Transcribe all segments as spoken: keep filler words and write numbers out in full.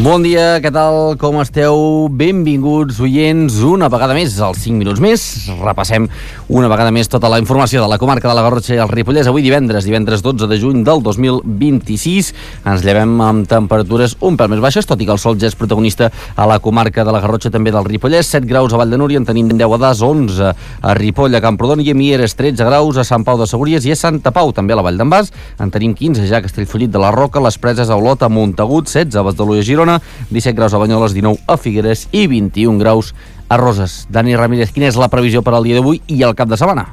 Bon dia, què tal, com esteu? Benvinguts, oients, una vegada més, als cinc minuts més. Repassem una vegada més tota la informació de la comarca de la Garrotxa i el Ripollès. Avui divendres, divendres dotze de juny del dos mil vint-i-sis. Ens llevem amb temperatures un pèl més baixes, tot i que el sol ja és protagonista a la comarca de la Garrotxa, també del Ripollès. set graus a Vall de Núria, en tenim deu a Das, onze a Ripoll, a Camprodon i a Mieres, tretze graus a Sant Pau de Segúries i a Santa Pau, també a la Vall d'en Bas. En tenim quinze ja a Castellfollit de la Roca, les Preses, a Olot, a Montagut, setze a Basdolú i a Girona, disset graus a Banyoles, dinou a Figueres i vint-i-un graus a Roses. Dani Ramírez, quina és la previsió per al dia d'avui i el cap de setmana?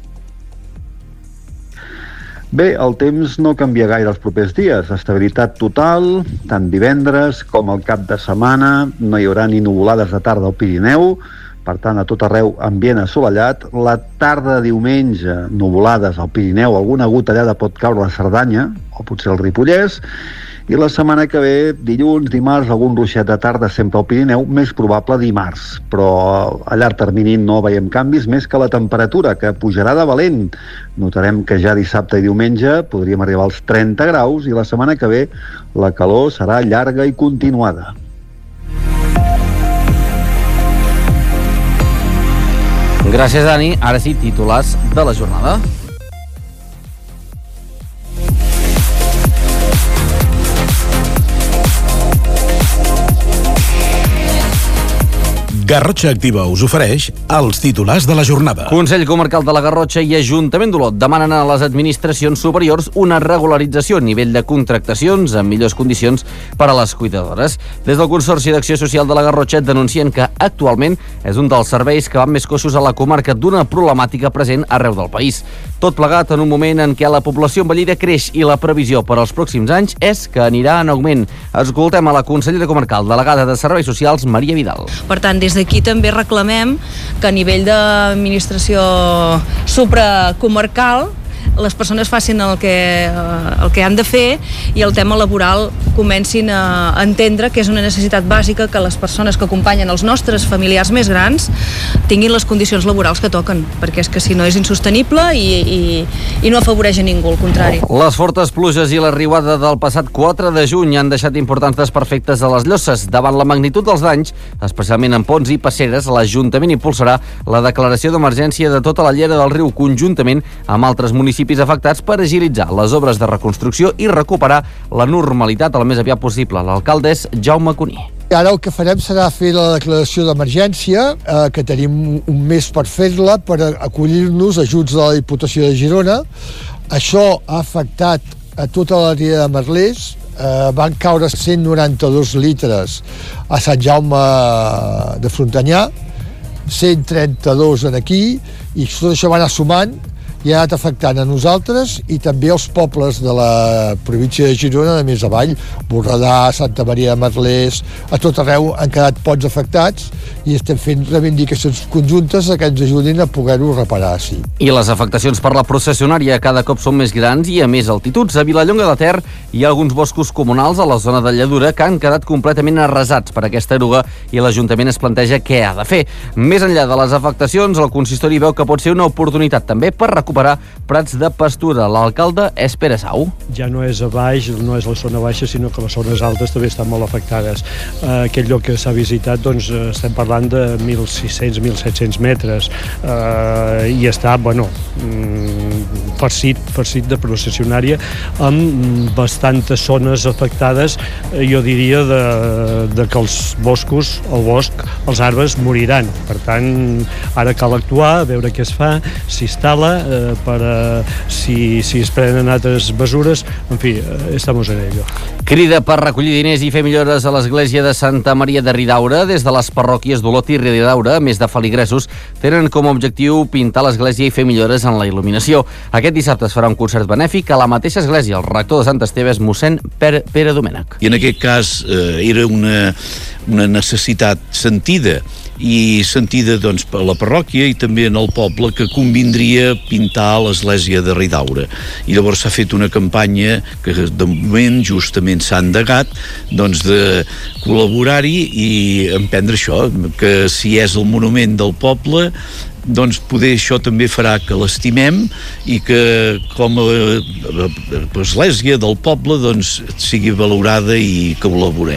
Bé, el temps no canvia gaire els propers dies. Estabilitat total, tant divendres com el cap de setmana. No hi haurà ni nuvolades de tarda al Pirineu, per tant, a tot arreu ambient assolellat. La tarda de diumenge, nuvolades al Pirineu, alguna gotellada pot caure a la Cerdanya, o potser al Ripollès, i la setmana que ve, dilluns, dimarts, algun ruixet de tarda sempre al Pirineu, més probable dimarts, però a llarg termini no veiem canvis més que la temperatura, que pujarà de valent. Notarem que ja dissabte i diumenge podríem arribar als trenta graus i la setmana que ve la calor serà llarga i continuada. Gràcies, Dani. Ara sí, titulars de la jornada. Garrotxa Activa us ofereix els titulars de la jornada. Consell Comarcal de la Garrotxa i Ajuntament d'Olot demanen a les administracions superiors una regularització a nivell de contractacions en millors condicions per a les cuidadores. Des del Consorci d'Acció Social de la Garrotxa denuncien que actualment és un dels serveis que van més coixos a la comarca, d'una problemàtica present arreu del país. Tot plegat en un moment en què la població envellida creix i la previsió per als pròxims anys és que anirà en augment. Escoltem a la consellera comarcal delegada de Serveis Socials, Maria Vidal. Per tant, des d'aquí també reclamem que a nivell d'administració supracomarcal les persones facin el que, el que han de fer i el tema laboral comencin a entendre que és una necessitat bàsica que les persones que acompanyen els nostres familiars més grans tinguin les condicions laborals que toquen, perquè és que si no és insostenible i, i, i no afavoreix a ningú, al contrari. Les fortes pluges i la riuada del passat quatre de juny han deixat importants desperfectes a les llosses. Davant la magnitud dels danys, especialment en ponts i passeres, l'Ajuntament impulsarà la declaració d'emergència de tota la llera del riu conjuntament amb altres municipis afectats per agilitzar les obres de reconstrucció i recuperar la normalitat el més aviat possible. L'alcalde és Jaume Cuní. Ara el que farem serà fer la declaració d'emergència, eh, que tenim un mes per fer-la, per acollir-nos ajuts de la Diputació de Girona. Això ha afectat a tota l'àrea de Merlès. Eh, van caure cent noranta-dos litres a Sant Jaume de Frontanyà, cent trenta-dos en aquí, i tot això va anar sumant i ha anat afectant a nosaltres i també als pobles de la província de Girona de més avall, Borredà, Santa Maria de Merlès, a tot arreu han quedat ponts afectats i estem fent reivindicacions conjuntes que ens ajudin a poder-ho reparar, sí. I les afectacions per la processionària cada cop són més grans i a més altituds. A Vilallonga de Ter hi ha alguns boscos comunals a la zona de Lladura que han quedat completament arrasats per aquesta eruga i l'Ajuntament es planteja què ha de fer. Més enllà de les afectacions, el consistori veu que pot ser una oportunitat també per recuperar prats de pastura. L'alcalde és Pere Sau. Ja no és a baix, no és la zona baixa, sinó que les zones altes també estan molt afectades. Eh, aquest lloc que s'ha visitat, doncs, estem parlant de mil sis-cents a mil set-cents metres eh, i està, bueno, farcit, farcit de processionària amb bastantes zones afectades, eh, jo diria de, de que els boscos, el bosc, els arbres moriran. Per tant, ara cal actuar, veure què es fa, s'instal·la, eh, per uh, si, si es prenen altres mesures, en fi, uh, estamos en ello. Crida per recollir diners i fer millores a l'església de Santa Maria de Ridaura. Des de les parròquies d'Olot i Ridaura, a més de feligresos, tenen com a objectiu pintar l'església i fer millores en la il·luminació. Aquest dissabte es farà un concert benèfic a la mateixa església. El rector de Sant Esteve és mossèn Pere, Pere Domènech. I en aquest cas eh, era una, una necessitat sentida i sentida doncs, per la parròquia i també en el poble, que convindria pintar l'església de Ridaura. I llavors s'ha fet una campanya que de moment justament s'ha endegat, doncs, de col·laborar-hi i emprendre això, que si és el monument del poble, doncs poder això també farà que l'estimem i que com a església del poble doncs sigui valorada i que col·laborem.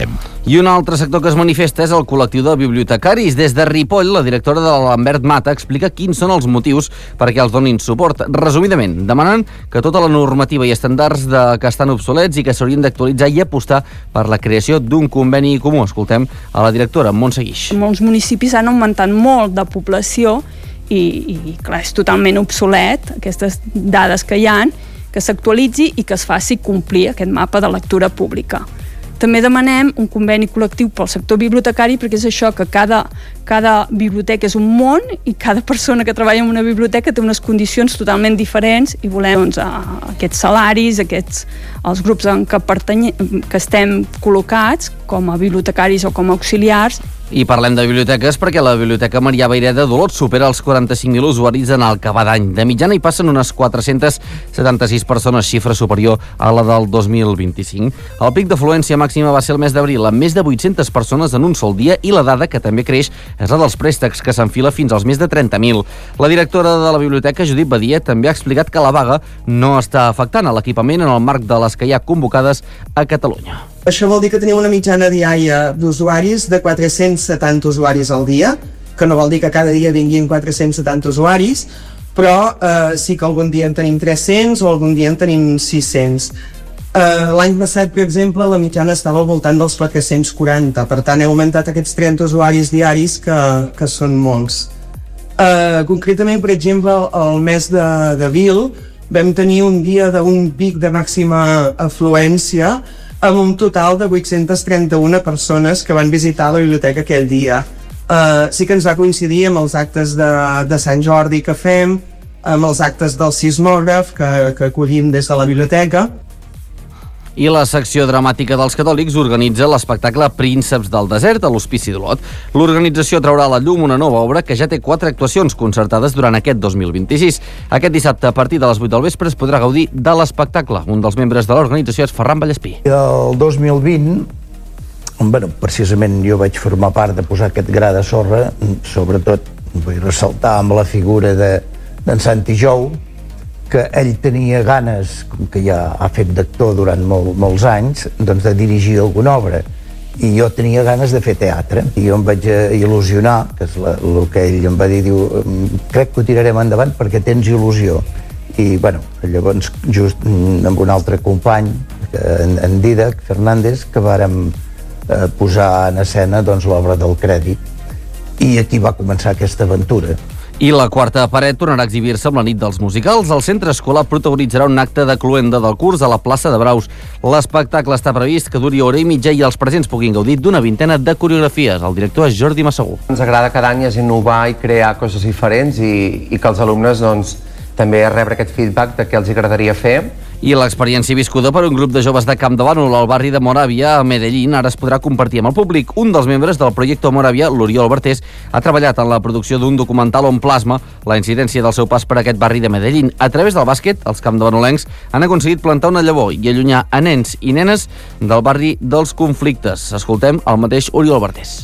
I un altre sector que es manifesta és el col·lectiu de bibliotecaris. Des de Ripoll, la directora de l'Ambert Mata explica quins són els motius perquè els donin suport. Resumidament, demanen que tota la normativa i estàndards de, que estan obsolets i que s'haurien d'actualitzar i apostar per la creació d'un conveni comú. Escoltem a la directora, Montse Guix. Molts municipis han augmentat molt de població i, i clar, és totalment obsolet aquestes dades que hi ha, que s'actualitzi i que es faci complir aquest mapa de lectura pública. També demanem un conveni col·lectiu pel sector bibliotecari perquè és això, que cada, cada biblioteca és un món i cada persona que treballa en una biblioteca té unes condicions totalment diferents i volem doncs, aquests salaris, aquests, els grups en què, pertany, que estem col·locats com a bibliotecaris o com a auxiliars. I parlem de biblioteques perquè la Biblioteca Marià Vayreda d'Olot supera els quaranta-cinc mil usuaris en el que va d'any. De mitjana hi passen unes quatre-centes setanta-sis persones, xifra superior a la del dos mil vint-i-cinc. El pic d'afluència màxima va ser el mes d'abril, amb més de vuit-centes persones en un sol dia, i la dada que també creix és la dels préstecs, que s'enfila fins als més de trenta mil. La directora de la biblioteca, Judit Badia, també ha explicat que la vaga no està afectant a l'equipament en el marc de les que hi ha convocades a Catalunya. Això vol dir que tenim una mitjana diària d'usuaris de quatre-cents setanta usuaris al dia, que no vol dir que cada dia vinguin quatre-cents setanta usuaris, però eh, sí que algun dia en tenim tres-cents o algun dia en tenim sis-cents. Eh, L'any passat, per exemple, la mitjana estava al voltant dels quatre-cents quaranta, per tant he augmentat aquests trenta usuaris diaris que, que són molts. Eh, concretament, per exemple, el mes d'abril vam tenir un dia d'un pic de màxima afluència amb un total de vuit-centes trenta-una persones que van visitar la biblioteca aquell dia. Uh, sí que ens va coincidir amb els actes de, de Sant Jordi que fem, amb els actes del sismògraf que, que acollim des de la biblioteca. I la secció dramàtica dels catòlics organitza l'espectacle Prínceps del Desert a l'Hospici d'Olot. L'organització traurà a la llum una nova obra que ja té quatre actuacions concertades durant aquest dos mil vint-i-sis. Aquest dissabte, a partir de les vuit del vespre, es podrà gaudir de l'espectacle. Un dels membres de l'organització és Ferran Vallespí. El dos mil vint, bueno, precisament jo vaig formar part de posar aquest gra de sorra, sobretot vull ressaltar amb la figura de, d'en Santi Jou, que ell tenia ganes, com que ja ha fet d'actor durant molt, molts anys, doncs de dirigir alguna obra. I jo tenia ganes de fer teatre. I jo em vaig il·lusionar, que és la, el que ell em va dir, diu, crec que ho tirarem endavant perquè tens il·lusió. I, bueno, llavors, just amb un altre company, en, en Didac Fernández, que vàrem eh, posar en escena doncs, l'obra del Crèdit. I aquí va començar aquesta aventura. I la quarta paret tornarà a exhibir-se amb la nit dels musicals. El centre escolar protagonitzarà un acte de cloenda del curs a la plaça de Braus. L'espectacle està previst que duri hora i mitja i els presents puguin gaudir d'una vintena de coreografies. El director és Jordi Massaguer. Ens agrada cada any és innovar i crear coses diferents i, i que els alumnes doncs, també rebre aquest feedback de què els agradaria fer. I l'experiència viscuda per un grup de joves de Campdevànol al barri de Moravia, a Medellín, ara es podrà compartir amb el públic. Un dels membres del projecte Moravia, l'Oriol Bertés, ha treballat en la producció d'un documental on plasma la incidència del seu pas per aquest barri de Medellín. A través del bàsquet, els campdevanolencs han aconseguit plantar una llavor i allunyar a nens i nenes del barri dels conflictes. Escoltem el mateix Oriol Bertés.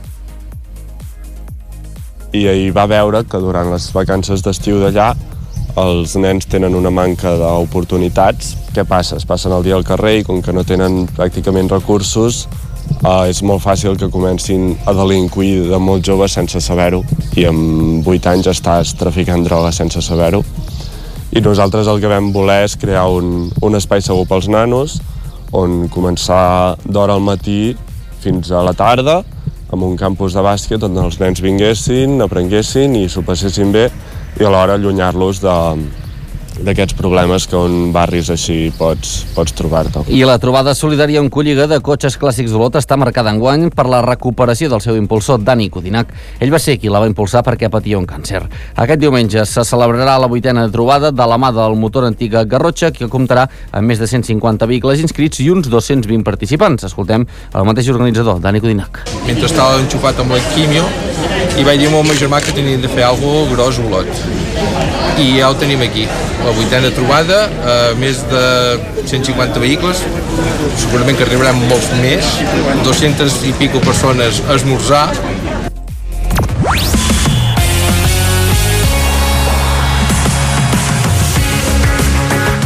I ahir va veure que durant les vacances d'estiu d'allà els nens tenen una manca d'oportunitats. Què passa? Es passen el dia al carrer i com que no tenen pràcticament recursos, eh, és molt fàcil que comencin a delinquir de molt joves sense saber-ho, i amb vuit anys estàs traficant droga sense saber-ho. I nosaltres el que vam voler és crear un, un espai segur pels nanos, on començar d'hora al matí fins a la tarda, amb un campus de bàsquet on els nens vinguessin, aprenguessin i s'ho passessin bé, i alhora allunyar-los d'aquests problemes que en barris així pots, pots trobar-te. I la trobada solidària amb Colliga de cotxes clàssics d'Olot està marcada enguany per la recuperació del seu impulsor, Dani Codinac. Ell va ser qui la va impulsar perquè patia un càncer. Aquest diumenge se celebrarà la vuitena trobada de la mà del motor antiga Garrotxa, que comptarà amb més de cent cinquanta vehicles inscrits i uns dos-cents vint participants. Escoltem el mateix organitzador, Dani Codinac. Mentre estava enxufat amb la quimio, i vaig dir al meu germà que tenia de fer alguna cosa gros a Olot. I ja ho tenim aquí, la vuitena trobada, eh, més de cent cinquanta vehicles, segurament que arribaran molts més, dues-centes i pico persones a esmorzar.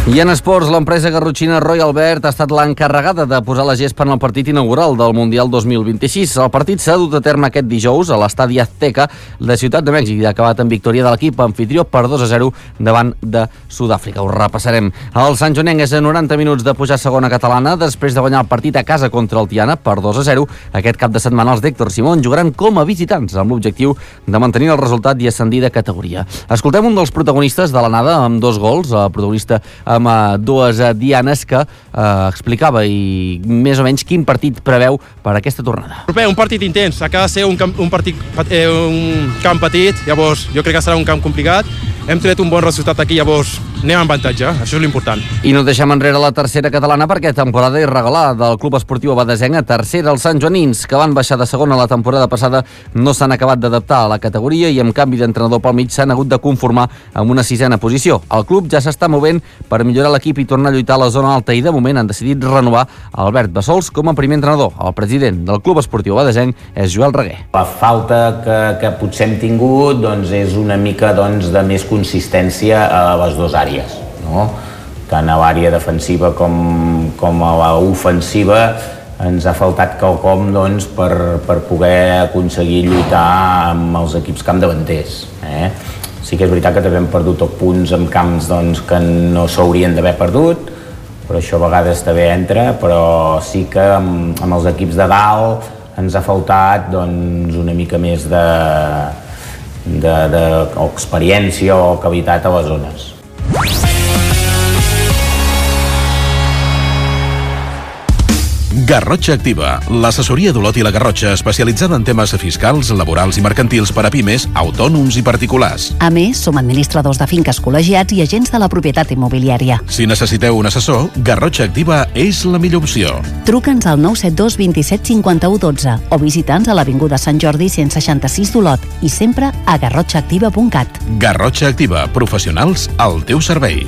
I en esports, l'empresa garrotxina Royal Albert ha estat l'encarregada de posar la gespa en el partit inaugural del Mundial dos mil vint-i-sis. El partit s'ha dut a terme aquest dijous a l'estadi Azteca de Ciutat de Mèxic i ha acabat en victòria de l'equip anfitrió per dos a zero davant de Sud-àfrica. Ho repassarem. El Sant Joanenc és a noranta minuts de pujar a segona catalana després de guanyar el partit a casa contra el Tiana per dos a zero. Aquest cap de setmana els d'Héctor Simón jugaran com a visitants amb l'objectiu de mantenir el resultat i ascendir de categoria. Escoltem un dels protagonistes de l'anada amb dos gols, el protagonista amb dues dianes que eh, explicava i més o menys quin partit preveu per aquesta tornada. Proper, un partit intens, acaba de ser un camp, un partit, eh, un camp petit, llavors jo crec que serà un camp complicat. Hem tret un bon resultat aquí, llavors anem en avantatge, això és l'important. I no deixem enrere la tercera catalana perquè temporada irregular del Club Esportiu Abadesenc a tercera. Els santjoanins, que van baixar de segona la temporada passada, no s'han acabat d'adaptar a la categoria i amb canvi d'entrenador pel mig s'han hagut de conformar amb una sisena posició. El club ja s'està movent per millorar l'equip i tornar a lluitar a la zona alta i de moment han decidit renovar Albert Bassols com a primer entrenador. El president del Club Esportiu Abadesenc és Joel Reguer. La falta que, que potser hem tingut doncs, és una mica doncs, de més consistència a les dues àrees, no? Tant a l'àrea defensiva com, com a l'ofensiva ens ha faltat quelcom doncs, per, per poder aconseguir lluitar amb els equips capdavanters. Eh? Sí que és veritat que també hem perdut punts en camps doncs, que no s'haurien d'haver perdut, però això a vegades també entra, però sí que amb, amb els equips de dalt ens ha faltat doncs, una mica més de d'experiència o qualitat a les zones. Garrotxa Activa, l'assessoria d'Olot i la Garrotxa especialitzada en temes fiscals, laborals i mercantils per a pimes, autònoms i particulars. A més, som administradors de finques col·legiats i agents de la propietat immobiliària. Si necessiteu un assessor, Garrotxa Activa és la millor opció. Truca'ns al nou set dos vint set cinquanta-u dotze o visita'ns a l'Avinguda Sant Jordi cent seixanta-sis d'Olot i sempre a garrotxa activa punt cat. Garrotxa Activa, professionals al teu servei.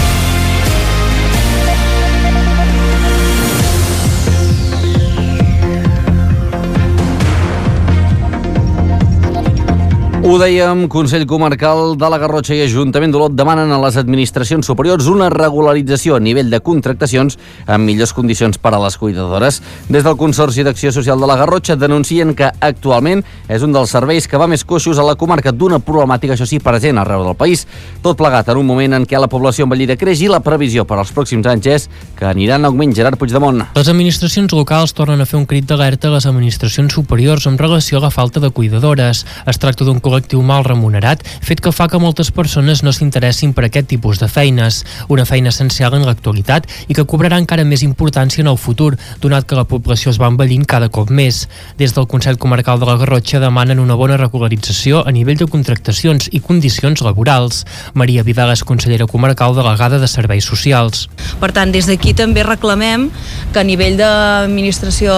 Ho dèiem, Consell Comarcal de la Garrotxa i Ajuntament d'Olot demanen a les administracions superiors una regularització a nivell de contractacions amb millors condicions per a les cuidadores. Des del Consorci d'Acció Social de la Garrotxa denuncien que actualment és un dels serveis que va més coixos a la comarca, d'una problemàtica, això sí, present arreu del país. Tot plegat en un moment en què la població envellida creix i la previsió per als pròxims anys és que aniran en augment. Gerard Puigdemont. Les administracions locals tornen a fer un crit d'alerta a les administracions superiors en relació a la falta de cuidadores. Es tracta d'un col·lectiu mal remunerat, fet que fa que moltes persones no s'interessin per aquest tipus de feines, una feina essencial en l'actualitat i que cobrarà encara més importància en el futur, donat que la població es va envellint cada cop més. Des del Consell Comarcal de la Garrotxa demanen una bona regularització a nivell de contractacions i condicions laborals. Maria Vidal és consellera comarcal delegada de Serveis Socials. Per tant, des d'aquí també reclamem que a nivell d'administració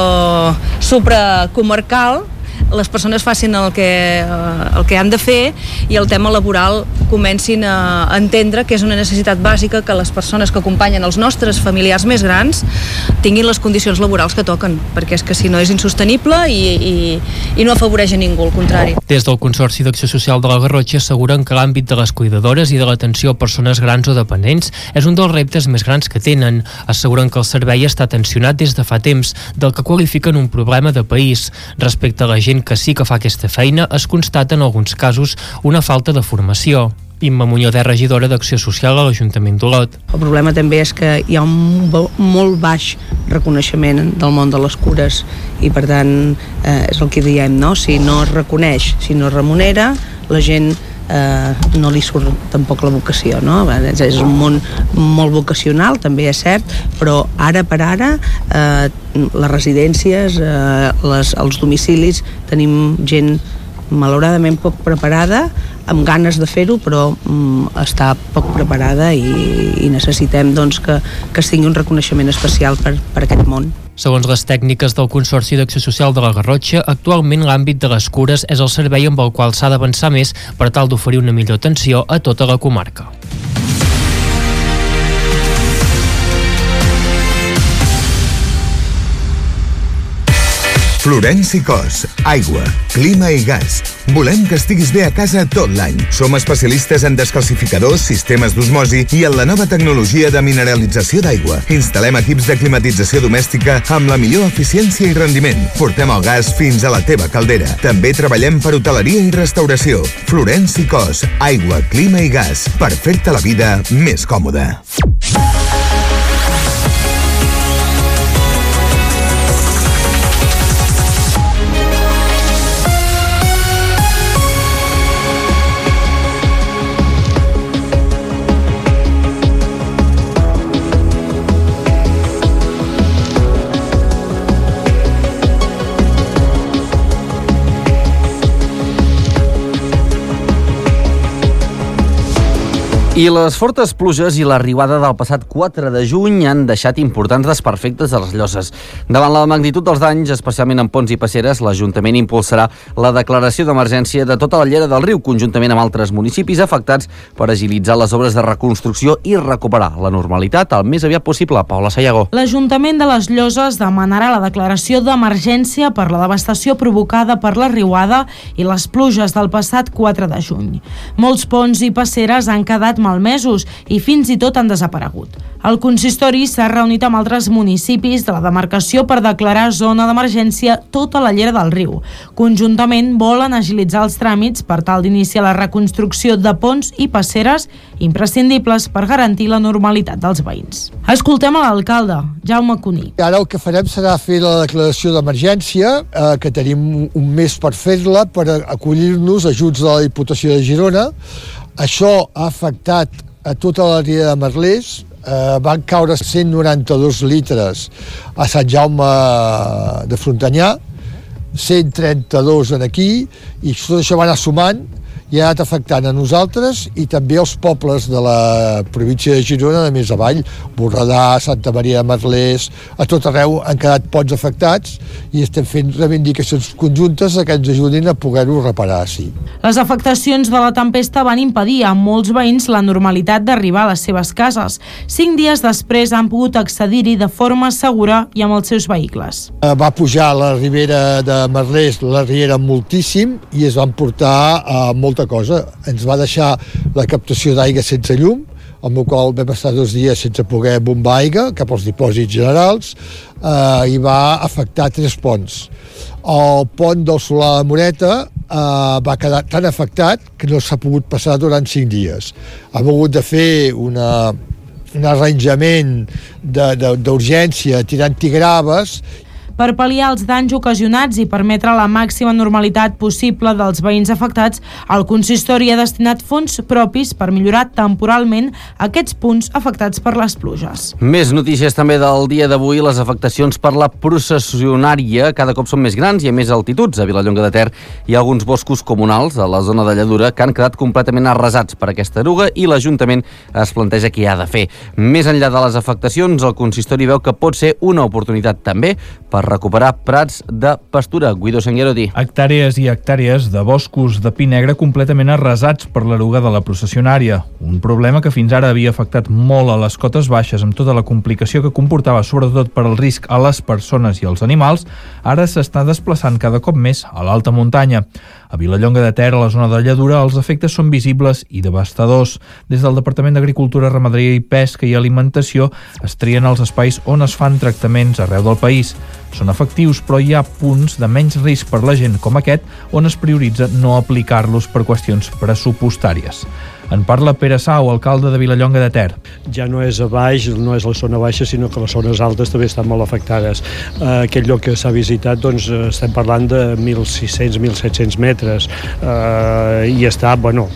supracomarcal les persones facin el que, el que han de fer i el tema laboral comencin a entendre que és una necessitat bàsica que les persones que acompanyen els nostres familiars més grans tinguin les condicions laborals que toquen, perquè és que si no és insostenible i, i, i no afavoreix a ningú, al contrari. Des del Consorci d'Acció Social de la Garrotxa asseguren que l'àmbit de les cuidadores i de l'atenció a persones grans o dependents és un dels reptes més grans que tenen. Asseguren que el servei està tensionat des de fa temps, del que qualifiquen un problema de país. Respecte a la gent que sí que fa aquesta feina, es constata en alguns casos una falta de formació. Imma Muñoz és regidora d'Acció Social a l'Ajuntament d'Olot. El problema també és que hi ha un molt baix reconeixement del món de les cures i per tant eh, és el que diem, no? Si no es reconeix, si no es remunera, la gent eh, no li surt tampoc la vocació, no? És un món molt vocacional, també és cert, però ara per ara eh, les residències, eh, les, els domicilis, tenim gent malauradament poc preparada, amb ganes de fer-ho, però mm, està poc preparada i, i necessitem doncs, que, que es tingui un reconeixement especial per, per aquest món. Segons les tècniques del Consorci d'Acció Social de la Garrotxa, actualment l'àmbit de les cures és el servei amb el qual s'ha d'avançar més per tal d'oferir una millor atenció a tota la comarca. Florenci Cos, aigua, clima i gas. Volem que estiguis bé a casa tot l'any. Som especialistes en descalcificadors, sistemes d'osmosi i en la nova tecnologia de mineralització d'aigua. Instal·lem equips de climatització domèstica amb la millor eficiència i rendiment. Portem el gas fins a la teva caldera. També treballem per hoteleria i restauració. Florenci Cos, aigua, clima i gas. Per fer-te la vida més còmoda. I les fortes pluges i la riuada del passat quatre de juny han deixat importants desperfectes a les lloses. Davant la magnitud dels danys, especialment en ponts i passeres, l'Ajuntament impulsarà la declaració d'emergència de tota la llera del riu, conjuntament amb altres municipis afectats, per agilitzar les obres de reconstrucció i recuperar la normalitat el més aviat possible. Paula Sayago. L'Ajuntament de les Lloses demanarà la declaració d'emergència per la devastació provocada per la riuada i les pluges del passat quatre de juny. Molts ponts i passeres han quedat malmesos i fins i tot han desaparegut. El consistori s'ha reunit amb altres municipis de la demarcació per declarar zona d'emergència tota la llera del riu. Conjuntament volen agilitzar els tràmits per tal d'iniciar la reconstrucció de ponts i passeres imprescindibles per garantir la normalitat dels veïns. Escoltem a l'alcalde, Jaume Cuní. Ara el que farem serà fer la declaració d'emergència, eh, que tenim un mes per fer-la, per acollir-nos ajuts de la Diputació de Girona. Això ha afectat a tota l'àrea de Merlès. Eh, van caure cent noranta-dos litres a Sant Jaume de Frontanyà, cent trenta-dos en aquí, i tot això va anar sumant i ha anat afectant a nosaltres i també als pobles de la província de Girona de més avall, Borredà, Santa Maria de Merlès, a tot arreu han quedat ponts afectats i estem fent reivindicacions conjuntes que ens ajudin a poder-ho reparar, sí. Les afectacions de la tempesta van impedir a molts veïns la normalitat d'arribar a les seves cases. Cinc dies després han pogut accedir-hi de forma segura i amb els seus vehicles. Va pujar a la ribera de Merlès la riera moltíssim i es van portar a molta cosa. Ens va deixar la captació d'aigua sense llum, amb el qual vam estar dos dies sense poder bombar aigua cap als dipòsits generals, eh, i va afectar tres ponts. El pont del Solà de Moreta eh, va quedar tan afectat que no s'ha pogut passar durant cinc dies. Hem hagut de fer una, un arranjament d'urgència tirant tigraves. Per pal·liar els danys ocasionats i permetre la màxima normalitat possible dels veïns afectats, el consistori ha destinat fons propis per millorar temporalment aquests punts afectats per les pluges. Més notícies també del dia d'avui. Les afectacions per la processionària cada cop són més grans i a més altituds. A Vilallonga de Ter hi ha alguns boscos comunals a la zona de Lladura que han quedat completament arrasats per aquesta eruga i l'Ajuntament es planteja què ha de fer. Més enllà de les afectacions, el consistori veu que pot ser una oportunitat també per recuperar prats de pastura. Guido Sanguerotti. Hectàrees i hectàrees de boscos de pi negre completament arrasats per l'eruga de la processionària. Un problema que fins ara havia afectat molt a les cotes baixes amb tota la complicació que comportava, sobretot per al risc a les persones i als animals, ara s'està desplaçant cada cop més a l'alta muntanya. A Vilallonga de Ter, a la zona de Lladura, els efectes són visibles i devastadors. Des del Departament d'Agricultura, Ramaderia i Pesca i Alimentació es trien els espais on es fan tractaments arreu del país. Són efectius, però hi ha punts de menys risc per la gent com aquest on es prioritza no aplicar-los per qüestions pressupostàries. En parla Pere Sau, alcalde de Vilallonga de Ter. Ja no és a baix, no és la zona baixa, sinó que les zones altes també estan molt afectades. Eh, aquest lloc que s'ha visitat, doncs, estem parlant de mil sis-cents a mil set-cents metres eh, i està, bueno,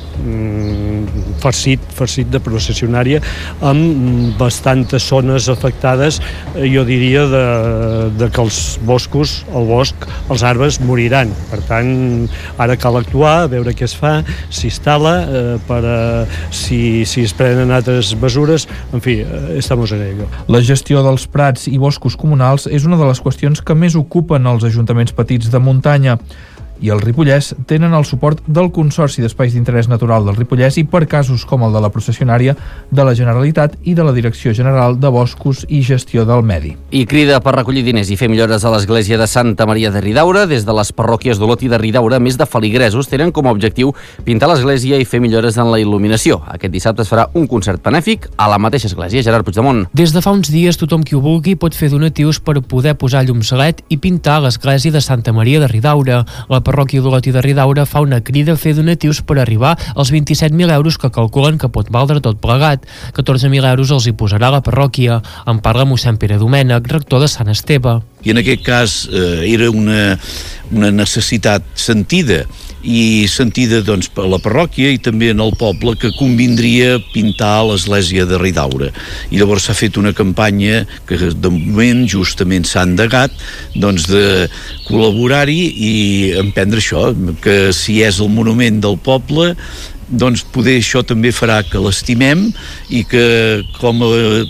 farcit, farcit de processionària amb bastantes zones afectades, jo diria de, de que els boscos, el bosc, els arbres moriran. Per tant, ara cal actuar, veure què es fa, s'instal·la eh, per a Si, si es prenen altres mesures, en fi, estamos en ello. La gestió dels prats i boscos comunals és una de les qüestions que més ocupen els ajuntaments petits de muntanya. i el Ripollès tenen el suport del Consorci d'Espais d'Interès Natural del Ripollès i per casos com el de la processionària de la Generalitat i de la Direcció General de Boscos i Gestió del Medi. I crida per recollir diners i fer millores a l'església de Santa Maria de Ridaura. Des de les parròquies d'Olot i de Ridaura, més de feligresos tenen com a objectiu pintar l'església i fer millores en la il·luminació. Aquest dissabte es farà un concert benèfic a la mateixa església. Gerard Puigdemont. Des de fa uns dies, tothom qui ho vulgui pot fer donatius per poder posar llums L E D i pintar l'església de Santa Maria de Ridaura. La parròquia d'Olot i de Ridaura fa una crida a fer donatius per arribar als vint-i-set mil euros que calculen que pot valdre tot plegat. catorze mil euros els hi posarà la parròquia. En parla mossèn Pere Domènech, rector de Sant Esteve. I en aquest cas eh, era una, una necessitat sentida i sentida doncs, per la parròquia i també en el poble, que convindria pintar l'església de Ridaura. I llavors s'ha fet una campanya que de moment justament s'ha endegat doncs, de col·laborar-hi i emprendre això, que si és el monument del poble, doncs poder això també farà que l'estimem i que com a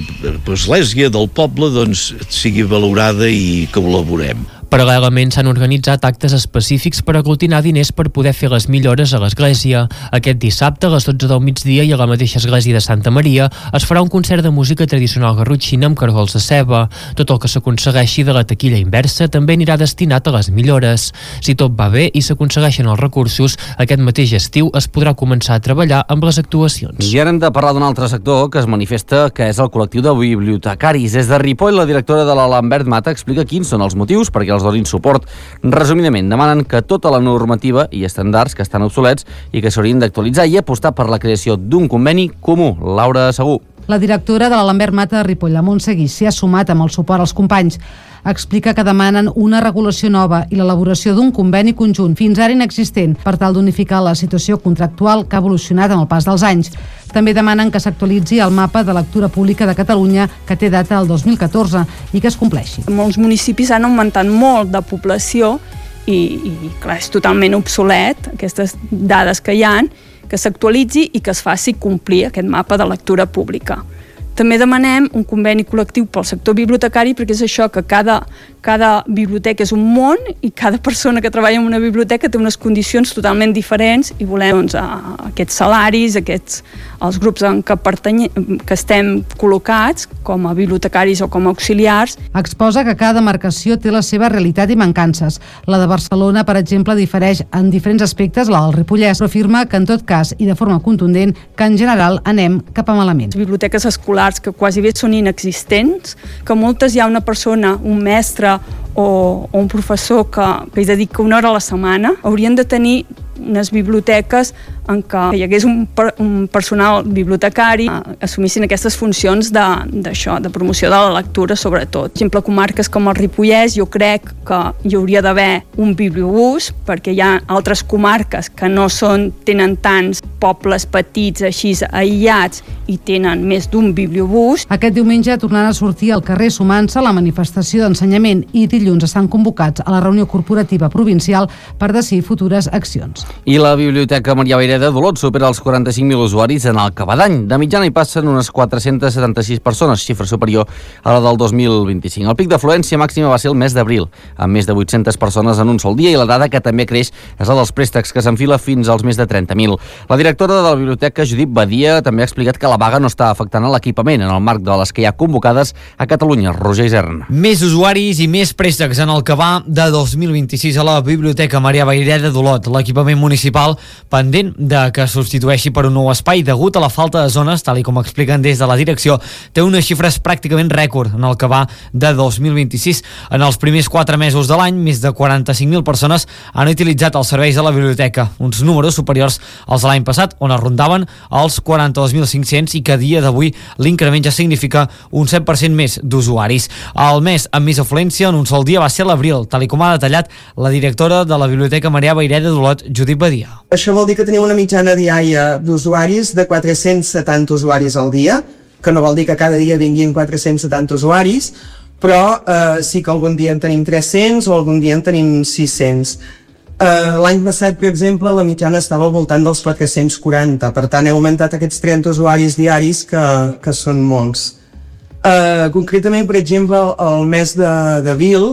església del poble doncs sigui valorada i que col·laborem. Paral·lelament s'han organitzat actes específics per aglutinar diners per poder fer les millores a l'església. Aquest dissabte, a les dotze del migdia, i a la mateixa església de Santa Maria, es farà un concert de música tradicional garrotxina amb cargols de ceba. Tot el que s'aconsegueixi de la taquilla inversa també anirà destinat a les millores. Si tot va bé i s'aconsegueixen els recursos, aquest mateix estiu es podrà començar a treballar amb les actuacions. I ara hem de parlar d'un altre sector que es manifesta, que és el col·lectiu de bibliotecaris. Des de Ripoll, la directora de la Lambert Mata explica quins són els motius perquè els donin suport. Resumidament, demanen que tota la normativa i estàndards que estan obsolets i que s'haurien d'actualitzar i apostar per la creació d'un conveni comú. Laura Segú. La directora de la Lambert Mata de Ripoll, la Montse Guix, s'hi ha sumat amb el suport als companys. Explica que demanen una regulació nova i l'elaboració d'un conveni conjunt fins ara inexistent per tal d'unificar la situació contractual que ha evolucionat amb el pas dels anys. També demanen que s'actualitzi el mapa de lectura pública de Catalunya, que té data del dos mil catorze, i que es compleixi. Molts municipis han augmentat molt de població i, i clar, és totalment obsolet, aquestes dades que hi ha, que s'actualitzi i que es faci complir aquest mapa de lectura pública. També demanem un conveni col·lectiu pel sector bibliotecari, perquè és això, que cada, cada biblioteca és un món i cada persona que treballa en una biblioteca té unes condicions totalment diferents i volem doncs, aquests salaris, aquests, els grups en què, pertany, que estem col·locats com a bibliotecaris o com a auxiliars. Exposa que cada demarcació té la seva realitat i mancances. La de Barcelona, per exemple, difereix en diferents aspectes la del Ripollès, però afirma que en tot cas i de forma contundent que en general anem cap a malament. Biblioteques escolars que quasi bé són inexistents, que moltes hi ha una persona, un mestre o, o un professor que, que hi dedica una hora a la setmana. Haurien de tenir unes biblioteques en què hi hagués un, per, un personal bibliotecari que assumissin aquestes funcions d'això, de, de promoció de la lectura, sobretot. Per exemple, comarques com el Ripollès, jo crec que hi hauria d'haver un bibliobús, perquè hi ha altres comarques que no són, tenen tants pobles petits així aïllats i tenen més d'un bibliobús. Aquest diumenge tornaran a sortir al carrer sumant-se a la manifestació d'ensenyament i dilluns estan convocats a la reunió corporativa provincial per decidir futures accions. I la Biblioteca Marià Vayreda d'Olot supera els quaranta-cinc mil usuaris en el que va d'any. De mitjana hi passen unes quatre-centes setanta-sis persones, xifra superior a la del dos mil vint-i-cinc. El pic d'afluència màxima va ser el mes d'abril, amb més de vuit-centes persones en un sol dia, i la dada que també creix és la dels préstecs, que s'enfila fins als més de trenta mil. La directora de la biblioteca, Judit Badia, també ha explicat que la vaga no està afectant a l'equipament en el marc de les que hi ha convocades a Catalunya. Roger Isern. Més usuaris i més préstecs en el que va de dos mil vint-i-sis a la Biblioteca Marià Vayreda d'Olot. L'equipament municipal pendent de que substitueixi per un nou espai degut a la falta de zones, tal i com expliquen des de la direcció, té unes xifres pràcticament rècord en el que va de dos mil vint-i-sis. En els primers quatre mesos de l'any, més de quaranta-cinc mil persones han utilitzat els serveis de la biblioteca, uns números superiors als de l'any passat, on es rondaven els quaranta-dos mil cinc-cents i que a dia d'avui l'increment ja significa un set per cent més d'usuaris. El mes amb més afluència en un sol dia va ser l'abril, tal i com ha detallat la directora de la Biblioteca Marià Vayreda d'Olot, Judit Badia. Això vol dir que tenim una mitjana diària d'usuaris de quatre-cents setanta usuaris al dia, que no vol dir que cada dia vinguin quatre-cents setanta usuaris, però eh, sí que algun dia en tenim tres-cents o algun dia en tenim sis-cents. Eh, L'any passat, per exemple, la mitjana estava al voltant dels quatre-cents quaranta, per tant he augmentat aquests trenta usuaris diaris, que, que són molts. Eh, concretament, per exemple, el mes d'abril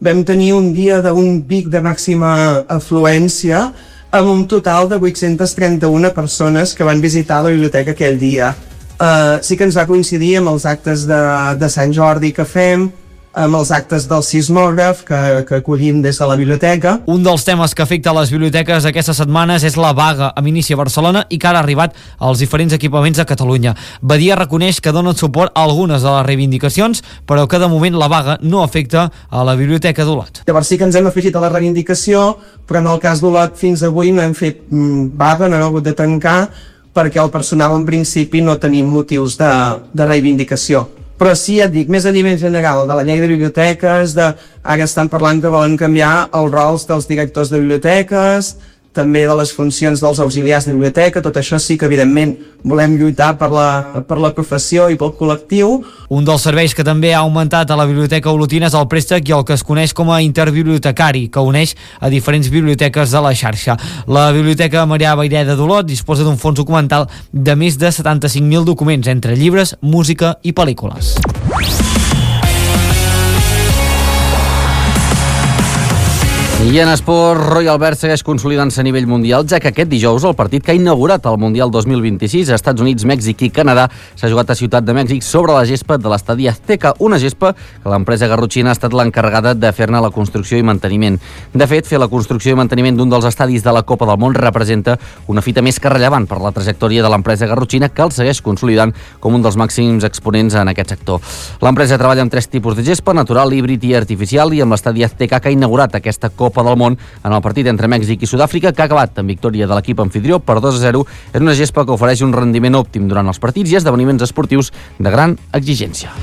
vam tenir un dia d'un pic de màxima afluència amb un total de vuit-centes trenta-una persones que van visitar la biblioteca aquell dia. Uh, sí que ens va coincidir amb els actes de, de Sant Jordi que fem, amb els actes del sismògraf que, que acollim des de la biblioteca. Un dels temes que afecta les biblioteques aquestes setmanes és la vaga amb inici a Barcelona i que ara ha arribat als diferents equipaments a Catalunya. Badia reconeix que donen suport a algunes de les reivindicacions, però que de moment la vaga no afecta a la biblioteca d'Olot. Llavors sí que ens hem afegit a la reivindicació, però en el cas d'Olot fins avui no hem fet vaga, no hem hagut de tancar, perquè el personal en principi no tenim motius de, de reivindicació. Però sí, ja et dic, més a nivell general, de la llei de biblioteques, de, ara estan parlant que volen canviar els rols dels directors de biblioteques, també de les funcions dels auxiliars de biblioteca, tot això sí que evidentment volem lluitar per la, per la professió i pel col·lectiu. Un dels serveis que també ha augmentat a la biblioteca olotina és el préstec i el que es coneix com a interbibliotecari, que uneix a diferents biblioteques de la xarxa. La Biblioteca Marià Vayreda d'Olot disposa d'un fons documental de més de setanta-cinc mil documents, entre llibres, música i pel·lícules. I en esport, Roy Albert segueix consolidant-se a nivell mundial, ja que aquest dijous el partit que ha inaugurat el Mundial dos mil vint-i-sis a Estats Units, Mèxic i Canadà s'ha jugat a Ciutat de Mèxic sobre la gespa de l'estadi Azteca, una gespa que l'empresa garrotxina ha estat l'encarregada de fer-ne la construcció i manteniment. De fet, fer la construcció i manteniment d'un dels estadis de la Copa del Món representa una fita més que rellevant per la trajectòria de l'empresa garrotxina, que el segueix consolidant com un dels màxims exponents en aquest sector. L'empresa treballa amb tres tipus de gespa, natural, híbrid i artificial, i amb l'estadi Azteca que ha inaugurat aquesta Copa del Món en el partit entre Mèxic i Sud-àfrica, que ha acabat amb victòria de l'equip anfitrió per dos a zero, és una gespa que ofereix un rendiment òptim durant els partits i esdeveniments esportius de gran exigència.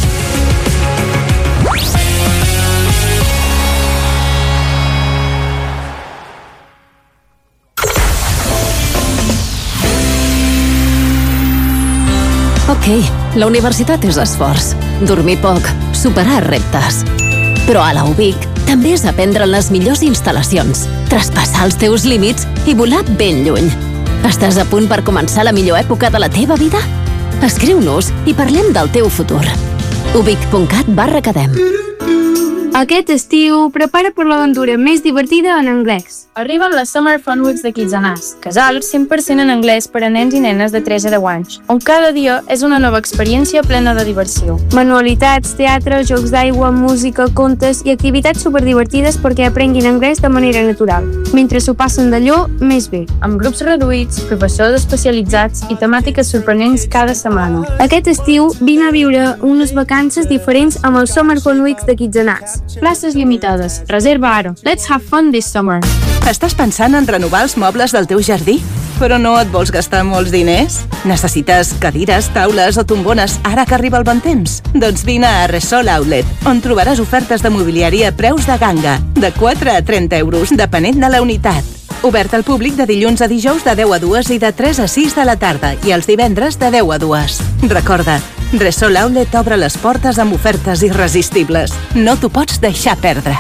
Ok, la universitat és esforç, dormir poc, superar reptes. Però a la U B I C també és aprendre en les millors instal·lacions, traspassar els teus límits i volar ben lluny. Estàs a punt per començar la millor època de la teva vida? Escriu-nos i parlem del teu futur. ubic.cat barra academ. Aquest estiu, prepara per l'aventura més divertida en anglès. Arriben les Summer Fun Weeks de Kids casals cent per cent en anglès per a nens i nenes de tres a deu anys, on cada dia és una nova experiència plena de diversió. Manualitats, teatre, jocs d'aigua, música, contes i activitats superdivertides perquè aprenguin anglès de manera natural, mentre s'ho passen d'allò més bé. Amb grups reduïts, professors especialitzats i temàtiques sorprenents cada setmana. Aquest estiu, vine a viure unes vacances diferents amb els Summer Fun Weeks de Kids Places limitades. Reserva ara. Let's have fun this summer. Estàs pensant en renovar els mobles del teu jardí? Però no et vols gastar molts diners? Necessites cadires, taules o tombones ara que arriba el bon temps? Doncs vine a Resol Outlet, on trobaràs ofertes de mobiliari a preus de ganga, de quatre a trenta euros, depenent de la unitat. Obert al públic de dilluns a dijous de deu a dues i de tres a sis de la tarda i els divendres de deu a dues. Recorda, Resol Outlet obre les portes amb ofertes irresistibles. No t'ho pots deixar perdre.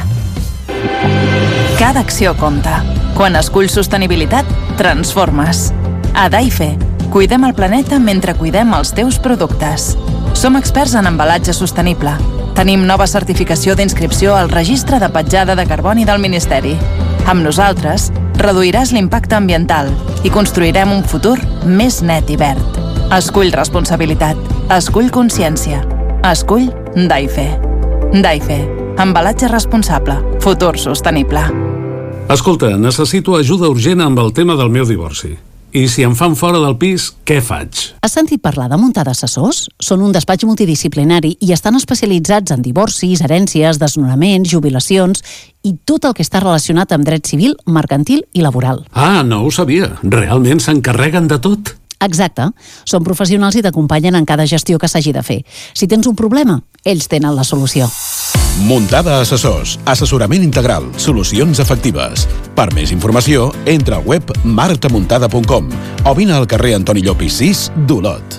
Cada acció compta. Quan esculls sostenibilitat, transformes. A Daife, cuidem el planeta mentre cuidem els teus productes. Som experts en embalatge sostenible. Tenim nova certificació d'inscripció al Registre de Petjada de Carboni del Ministeri. Amb nosaltres, reduiràs l'impacte ambiental i construirem un futur més net i verd. Escull responsabilitat. Escull consciència. Escull Daife. Daife. Embalatge responsable. Futur sostenible. Escolta, necessito ajuda urgent amb el tema del meu divorci. I si em fan fora del pis, què faig? Has sentit parlar de Muntada Assessors? Són un despatx multidisciplinari i estan especialitzats en divorcis, herències, desnonaments, jubilacions i tot el que està relacionat amb dret civil, mercantil i laboral. Ah, no ho sabia. Realment s'encarreguen de tot? Exacte. Són professionals i t'acompanyen en cada gestió que s'hagi de fer. Si tens un problema, ells tenen la solució. Muntada Assessors. Assessorament integral. Solucions efectives. Per més informació, entra al web martamuntada punt com o vine al carrer Antoni Llopis sis d'Olot.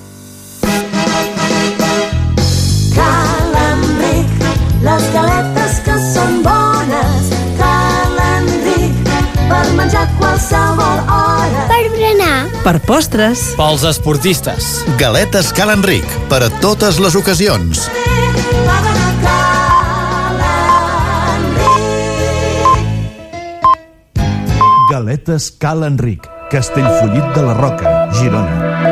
Calambric, les galetes que són bones. Calambric, per menjar qualsevol hora. Per berenar. Per postres. Pels esportistes. Galetes Cal Enric, per a totes les ocasions. Escaletes Cal Enric, Castellfollit de la Roca, Girona.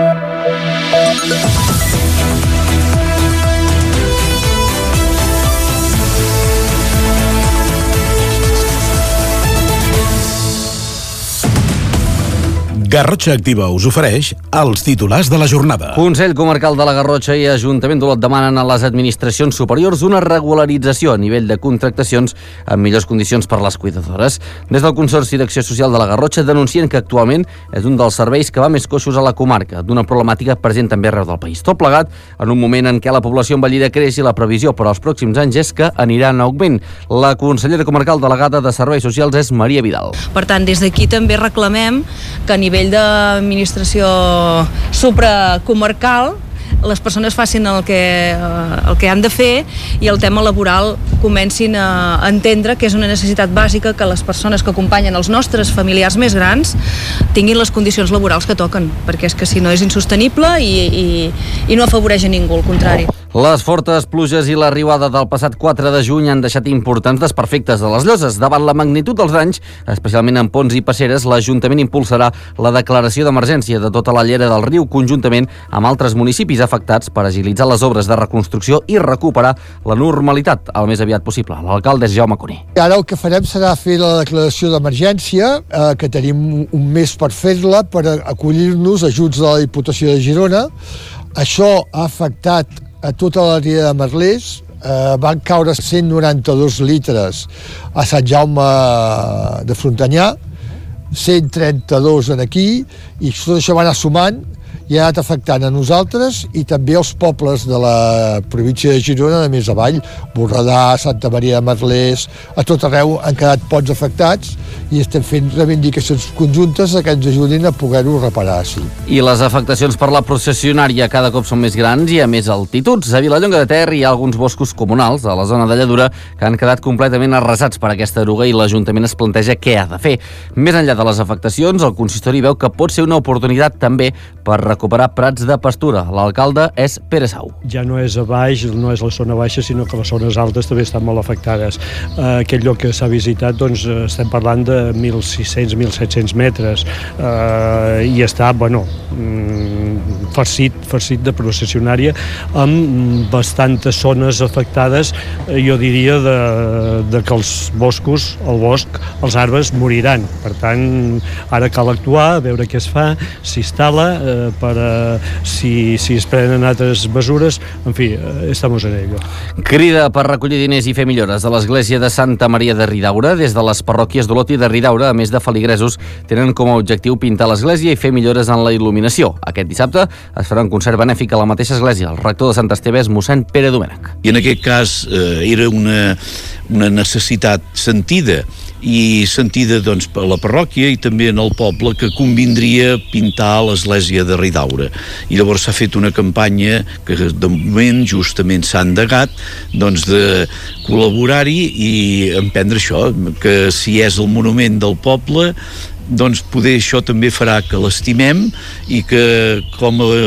Garrotxa Activa us ofereix els titulars de la jornada. Consell Comarcal de la Garrotxa i Ajuntament d'Olot demanen a les administracions superiors una regularització a nivell de contractacions en millors condicions per les cuidadores. Des del Consorci d'Acció Social de la Garrotxa denuncien que actualment és un dels serveis que va més coixos a la comarca, d'una problemàtica present també arreu del país. Tot plegat en un moment en què la població envellida creix i la previsió per als pròxims anys és que anirà en augment. La consellera comarcal delegada de Serveis Socials és Maria Vidal. Per tant, des d'aquí també reclamem que a nivell d'administració supracomarcal les persones facin el que, el que han de fer i el tema laboral comencin a entendre que és una necessitat bàsica que les persones que acompanyen els nostres familiars més grans tinguin les condicions laborals que toquen, perquè és que si no és insostenible i, i, i no afavoreix a ningú, al contrari. Les fortes pluges i la riuada del passat quatre de juny han deixat importants desperfectes a les lloses. Davant la magnitud dels danys, especialment en ponts i passeres, l'Ajuntament impulsarà la declaració d'emergència de tota la llera del riu conjuntament amb altres municipis afectats per agilitzar les obres de reconstrucció i recuperar la normalitat el més aviat possible. L'alcalde és Jaume Cuní. Ara el que farem serà fer la declaració d'emergència, eh, que tenim un mes per fer-la, per acollir-nos ajuts de la Diputació de Girona. Això ha afectat a tota l'àrea de Merlès, eh, van caure cent noranta-dos litres a Sant Jaume de Frontanyà, cent trenta-dos en aquí, i tot això va anar sumant i ha anat afectant a nosaltres i també als pobles de la província de Girona de més avall, Borredà, Santa Maria de Merlès, a tot arreu han quedat ponts afectats i estem fent reivindicacions conjuntes que ens ajudin a poder-ho reparar, sí. I les afectacions per la processionària cada cop són més grans i a més altituds. A Vilallonga de Ter hi ha alguns boscos comunals a la zona de Lladura que han quedat completament arrasats per aquesta eruga i l'Ajuntament es planteja què ha de fer. Més enllà de les afectacions, el consistori veu que pot ser una oportunitat també per recuperar prats de pastura. L'alcalde és Pere Sau. Ja no és a baix, no és la zona baixa, sinó que les zones altes també estan molt afectades. Eh, aquest lloc que s'ha visitat, doncs, estem parlant de mil sis-cents a mil set-cents metres eh, i està, bueno, farcit, farcit de processionària amb bastantes zones afectades, eh, jo diria de, de que els boscos, el bosc, els arbres moriran. Per tant, ara cal actuar, veure què es fa, s'instal·la, eh, per uh, si, si es prenen altres mesures, en fi, uh, estamos en ello. Crida per recollir diners i fer millores a l'església de Santa Maria de Ridaura. Des de les parròquies d'Olot i de Ridaura, a més de feligresos, tenen com a objectiu pintar l'església i fer millores en la il·luminació. Aquest dissabte es farà un concert benèfic a la mateixa església. El rector de Sant Esteve és mossèn Pere Domènech. I en aquest cas eh, era una, una necessitat sentida i sentida doncs, per la parròquia i també en el poble que convindria pintar l'església de Ridaura. I llavors s'ha fet una campanya que de moment justament s'ha endegat doncs, de col·laborar-hi i emprendre això, que si és el monument del poble, doncs poder això també farà que l'estimem i que com a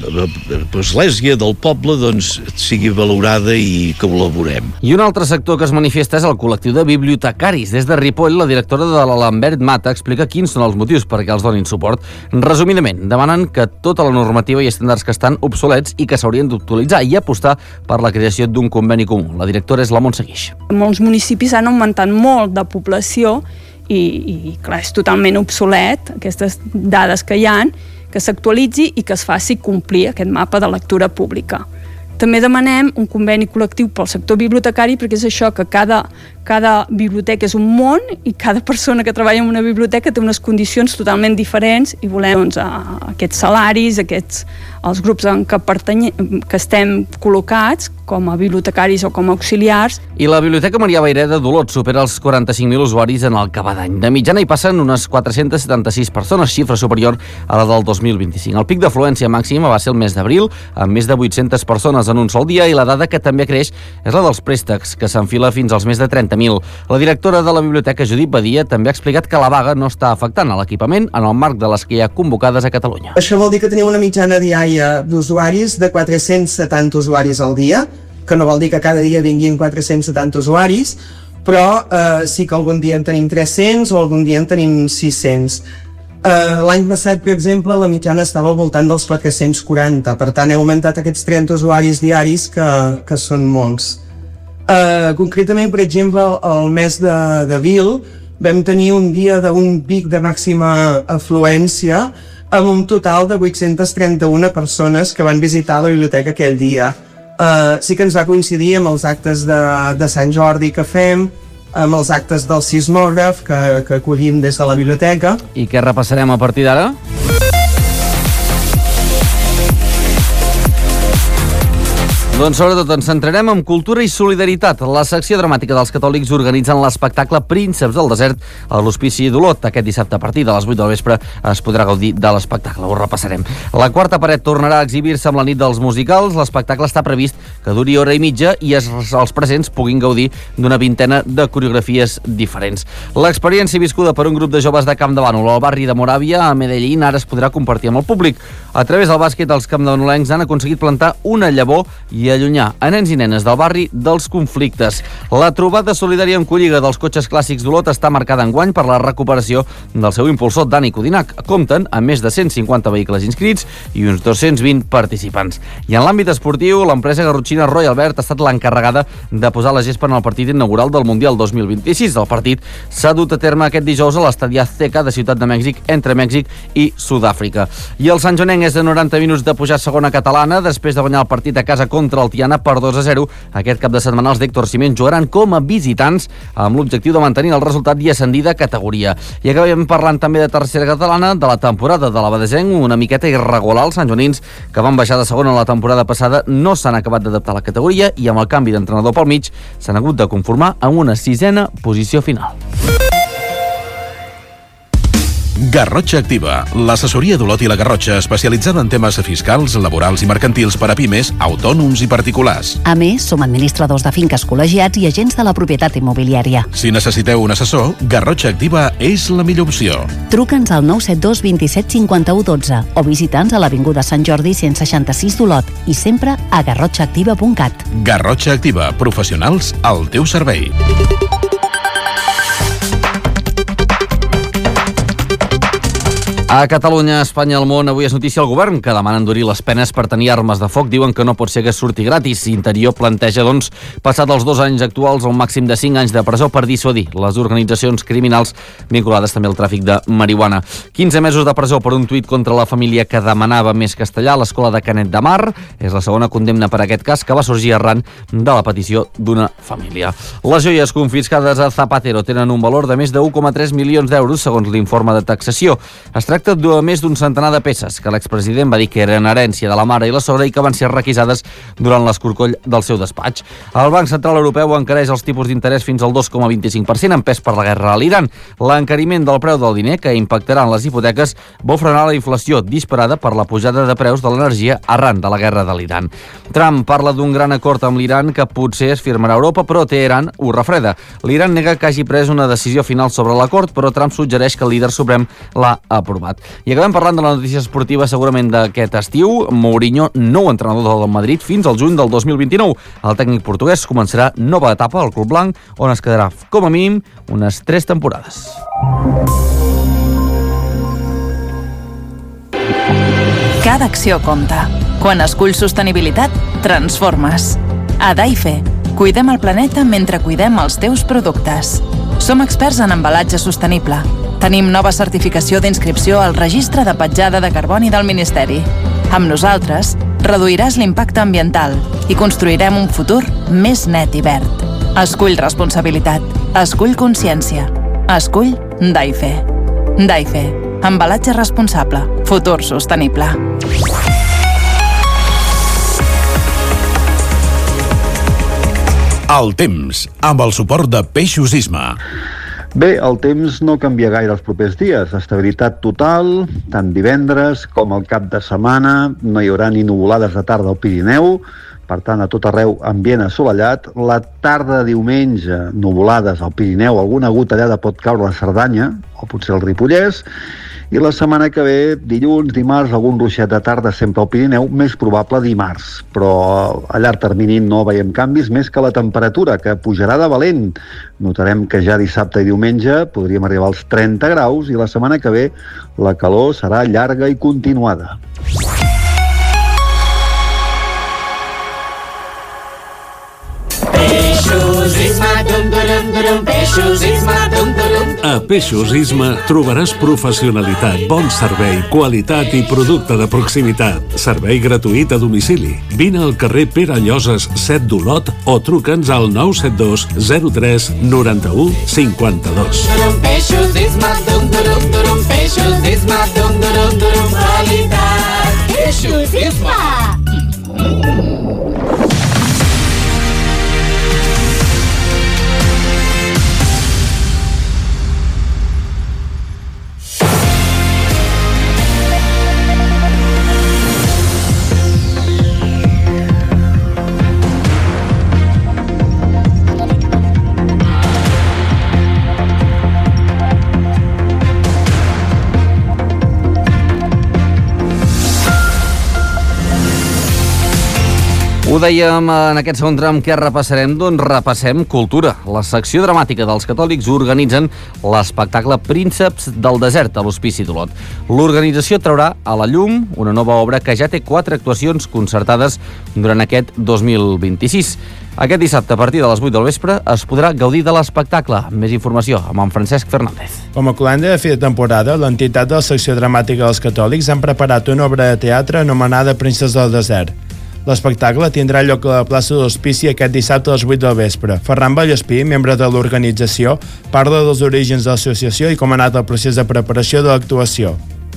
església del poble doncs sigui valorada i que col·laborem. I un altre sector que es manifesta és el col·lectiu de bibliotecaris. Des de Ripoll, la directora de l'Alambert Mata explica quins són els motius perquè els donin suport. Resumidament, demanen que tota la normativa i estàndards que estan obsolets i que s'haurien d'actualitzar i apostar per la creació d'un conveni comú. La directora és la Montse Guix. Molts municipis han augmentat molt de població i, i clar, és totalment obsolet aquestes dades que hi han, que s'actualitzi i que es faci complir aquest mapa de lectura pública. També demanem un conveni col·lectiu pel sector bibliotecari perquè és això, que cada, cada biblioteca és un món i cada persona que treballa en una biblioteca té unes condicions totalment diferents i volem doncs, aquests salaris, aquests, els grups en què, pertany, que estem col·locats com a bibliotecaris o com a auxiliars. I la Biblioteca Marià Vayreda d'Olot supera els quaranta-cinc mil usuaris en el que va d'any. De mitjana hi passen unes quatre-cents setanta-sis persones, xifra superior a la del dos mil vint-i-cinc. El pic d'afluència màxima va ser el mes d'abril, amb més de vuit-centes persones en un sol dia, i la dada que també creix és la dels préstecs, que s'enfila fins als més de trenta mil. La directora de la biblioteca, Judit Badia, també ha explicat que la vaga no està afectant a l'equipament en el marc de les que hi ha convocades a Catalunya. Això vol dir que tenim una mitjana diària d'usuaris de quatre-cents setanta usuaris al dia, que no vol dir que cada dia vinguin quatre-cents setanta usuaris, però eh, sí que algun dia en tenim tres-cents o algun dia en tenim sis-cents. Uh, l'any passat, per exemple, la mitjana estava al voltant dels quatre-cents quaranta, per tant he augmentat aquests trenta usuaris diaris que, que són molts. Uh, concretament, per exemple, el mes de- d'abril vam tenir un dia d'un pic de màxima afluència amb un total de vuit-centes trenta-una persones que van visitar la biblioteca aquell dia. Uh, sí que ens va coincidir amb els actes de, de Sant Jordi que fem, amb els actes del sismògraf que, que acollim des de la biblioteca. I què repassarem a partir d'ara? Doncs sobretot ens centrarem en cultura i solidaritat. La secció dramàtica dels catòlics organitzen l'espectacle Prínceps del Desert a l'Hospici d'Olot. Aquest dissabte a partir de les vuit del vespre es podrà gaudir de l'espectacle. Ho repassarem. La quarta paret tornarà a exhibir-se amb la nit dels musicals. L'espectacle està previst que duri hora i mitja i es, els presents puguin gaudir d'una vintena de coreografies diferents. L'experiència viscuda per un grup de joves de Camp de Bànol al barri de Moràvia a Medellín ara es podrà compartir amb el públic. A través del bàsquet, els campdevanolencs han aconseguit plantar una llavor i allunyar a nens i nenes del barri dels conflictes. La trobada solidària en colliga dels cotxes clàssics d'Olot està marcada enguany per la recuperació del seu impulsor Dani Codinac. Compten amb més de cent cinquanta vehicles inscrits i uns dos-cents vint participants. I en l'àmbit esportiu, l'empresa garrotxina Royal Albert ha estat l'encarregada de posar la gespa en el partit inaugural del Mundial dos mil vint-i-sis. El partit s'ha dut a terme aquest dijous a l'estadi Azteca de Ciutat de Mèxic entre Mèxic i Sud-àfrica. I el santjoanenc és de noranta minuts de pujar a segona catalana després de guanyar el partit a casa contra el Tiana per dos a zero. Aquest cap de setmana els d'Héctor Ciment jugaran com a visitants amb l'objectiu de mantenir el resultat i ascendir de categoria. I acabem parlant també de tercera catalana, de la temporada de l'Abadesenc, una miqueta irregular. Els santjoanins que van baixar de segona la temporada passada no s'han acabat d'adaptar a la categoria i amb el canvi d'entrenador pel mig s'han hagut de conformar amb una sisena posició final. Garrotxa Activa, l'assessoria d'Olot i la Garrotxa especialitzada en temes fiscals, laborals i mercantils per a pimes, autònoms i particulars. A més, som administradors de finques col·legiats i agents de la propietat immobiliària. Si necessiteu un assessor, Garrotxa Activa és la millor opció. Truca'ns al nou set dos vint-i-set cinquanta-u dotze o visita'ns a l'Avinguda Sant Jordi cent seixanta-sis d'Olot i sempre a garrotxa activa punt cat. Garrotxa Activa, professionals al teu servei. A Catalunya, Espanya, al món, avui és notícia el govern que demana endurir les penes per tenir armes de foc. Diuen que no pot ser que surti gratis. Interior planteja, doncs, passat els dos anys actuals, un màxim de cinc anys de presó per dissuadir les organitzacions criminals vinculades també al tràfic de marihuana. quinze mesos de presó per un tuit contra la família que demanava més castellà a l'escola de Canet de Mar. És la segona condemna per aquest cas que va sorgir arran de la petició d'una família. Les joies confiscades a Zapatero tenen un valor de més de un coma tres milions d'euros, segons l'informe de taxació. Es tracta de més d'un centenar de peces que l'expresident va dir que eren herència de la mare i la sogra i que van ser requisades durant l'escorcoll del seu despatx. El Banc Central Europeu encareix els tipus d'interès fins al dos coma vint-i-cinc per cent empès per la guerra a l'Iran. L'encariment del preu del diner, que impactarà en les hipoteques, vol frenar la inflació disparada per la pujada de preus de l'energia arran de la guerra de l'Iran. Trump parla d'un gran acord amb l'Iran que potser es firmarà a Europa, però Teheran ho refreda. L'Iran nega que hagi pres una decisió final sobre l'acord, però Trump suggereix que el líder suprem l'ha aprovat. I acabem parlant de la notícia esportiva segurament d'aquest estiu. Mourinho, nou entrenador del Madrid fins al juny del dos mil vint-i-nou. El tècnic portuguès començarà nova etapa al club blanc, on es quedarà com a mínim unes tres temporades. Cada acció compta. Quan esculls sostenibilitat, transformes. A Daife, cuidem el planeta mentre cuidem els teus productes. Som experts en embalatge sostenible. Tenim nova certificació d'inscripció al Registre de Petjada de Carboni del Ministeri. Amb nosaltres, reduiràs l'impacte ambiental i construirem un futur més net i verd. Escull responsabilitat. Escull consciència. Escull Daife. Daife. Embalatge responsable. Futur sostenible. El temps, amb el suport de Peixos Isma. Bé, el temps no canvia gaire els propers dies. Estabilitat total, tant divendres com el cap de setmana. No hi haurà ni nuvolades de tarda al Pirineu, per tant, a tot arreu ambient assolellat. La tarda de diumenge, nuvolades al Pirineu, alguna gotellada pot caure a la Cerdanya, o potser al Ripollès, I la setmana que ve, dilluns, dimarts, algun ruixat de tarda sempre al Pirineu, més probable dimarts. Però a llarg termini no veiem canvis més que la temperatura, que pujarà de valent. Notarem que ja dissabte i diumenge podríem arribar als trenta graus i la setmana que ve la calor serà llarga i continuada. Peixos Isma, dum durum durum, Peixos Isma, dum durum. A Peixos Isma trobaràs professionalitat, bon servei, qualitat i producte de proximitat. Servei gratuït a domicili. Vine al carrer Pere Lloses set d'Olot o truca'ns al nou set dos zero tres noranta-u cinquanta-dos. Peixos Isma, dum durum durum, Peixos Isma, dum durum durum, qualitat. Peixos Isma. Ho dèiem en aquest segon tram que repassarem, doncs repassem cultura. La secció dramàtica dels catòlics organitzen l'espectacle Prínceps del Desert a l'Hospici d'Olot. L'organització traurà a la llum una nova obra que ja té quatre actuacions concertades durant aquest dos mil vint-i-sis. Aquest dissabte, a partir de les vuit del vespre, es podrà gaudir de l'espectacle. Més informació amb en Francesc Fernández. Com a calendari de fi de temporada, l'entitat de la secció dramàtica dels catòlics han preparat una obra de teatre anomenada Prínceps del Desert. L'espectacle tindrà lloc a la plaça de l'Hospici aquest dissabte a les vuit del vespre. Ferran Vallespí, membre de l'organització, parla dels orígens de l'associació i com ha anat el procés de preparació de l'actuació.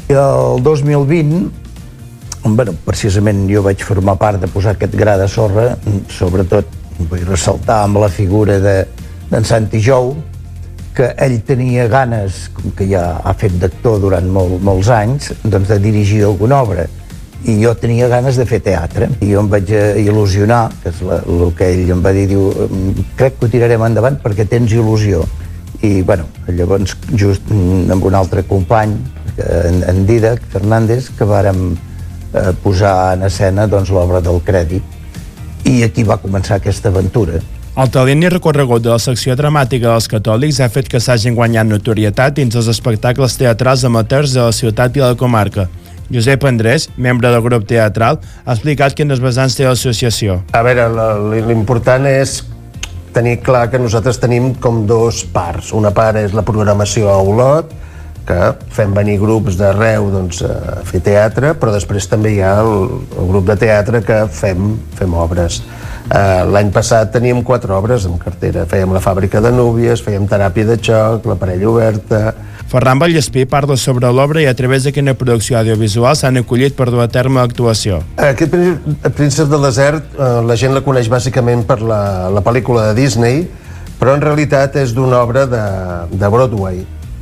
El dos mil vint, bueno, precisament jo vaig formar part de posar aquest gra de sorra, sobretot vull ressaltar amb la figura d'en Santi Jou, que ell tenia ganes, com que ja ha fet d'actor durant molt, molts anys, doncs de dirigir alguna obra. I jo tenia ganes de fer teatre. I jo em vaig il·lusionar, que és la, el que ell em va dir, diu, crec que ho tirarem endavant perquè tens il·lusió. I, bueno, llavors, just amb un altre company, en, en Didac Fernández, que vàrem eh, posar en escena doncs, l'obra del crèdit. I aquí va començar aquesta aventura. El talent i recorregut de la secció dramàtica dels catòlics ha fet que s'hagin guanyat notorietat dins els espectacles teatrals amateurs de la ciutat i la comarca. Josep Andrés, membre del grup teatral, ha explicat quines vessants té l'associació. A veure, l'important és tenir clar que nosaltres tenim com dos parts. Una part és la programació a Olot, que fem venir grups d'arreu doncs, a fer teatre, però després també hi ha el, el grup de teatre que fem, fem obres. Uh, L'any passat teníem quatre obres en cartera. Fèiem La fàbrica de núvies, fèiem Teràpia de xoc, La parella oberta... Ferran Vallespí parla sobre l'obra i a través de quina producció audiovisual s'han acollit per dur a terme l'actuació. Aquest Príncep del Desert, eh, la gent la coneix bàsicament per la, la pel·lícula de Disney, però en realitat és d'una obra de, de Broadway.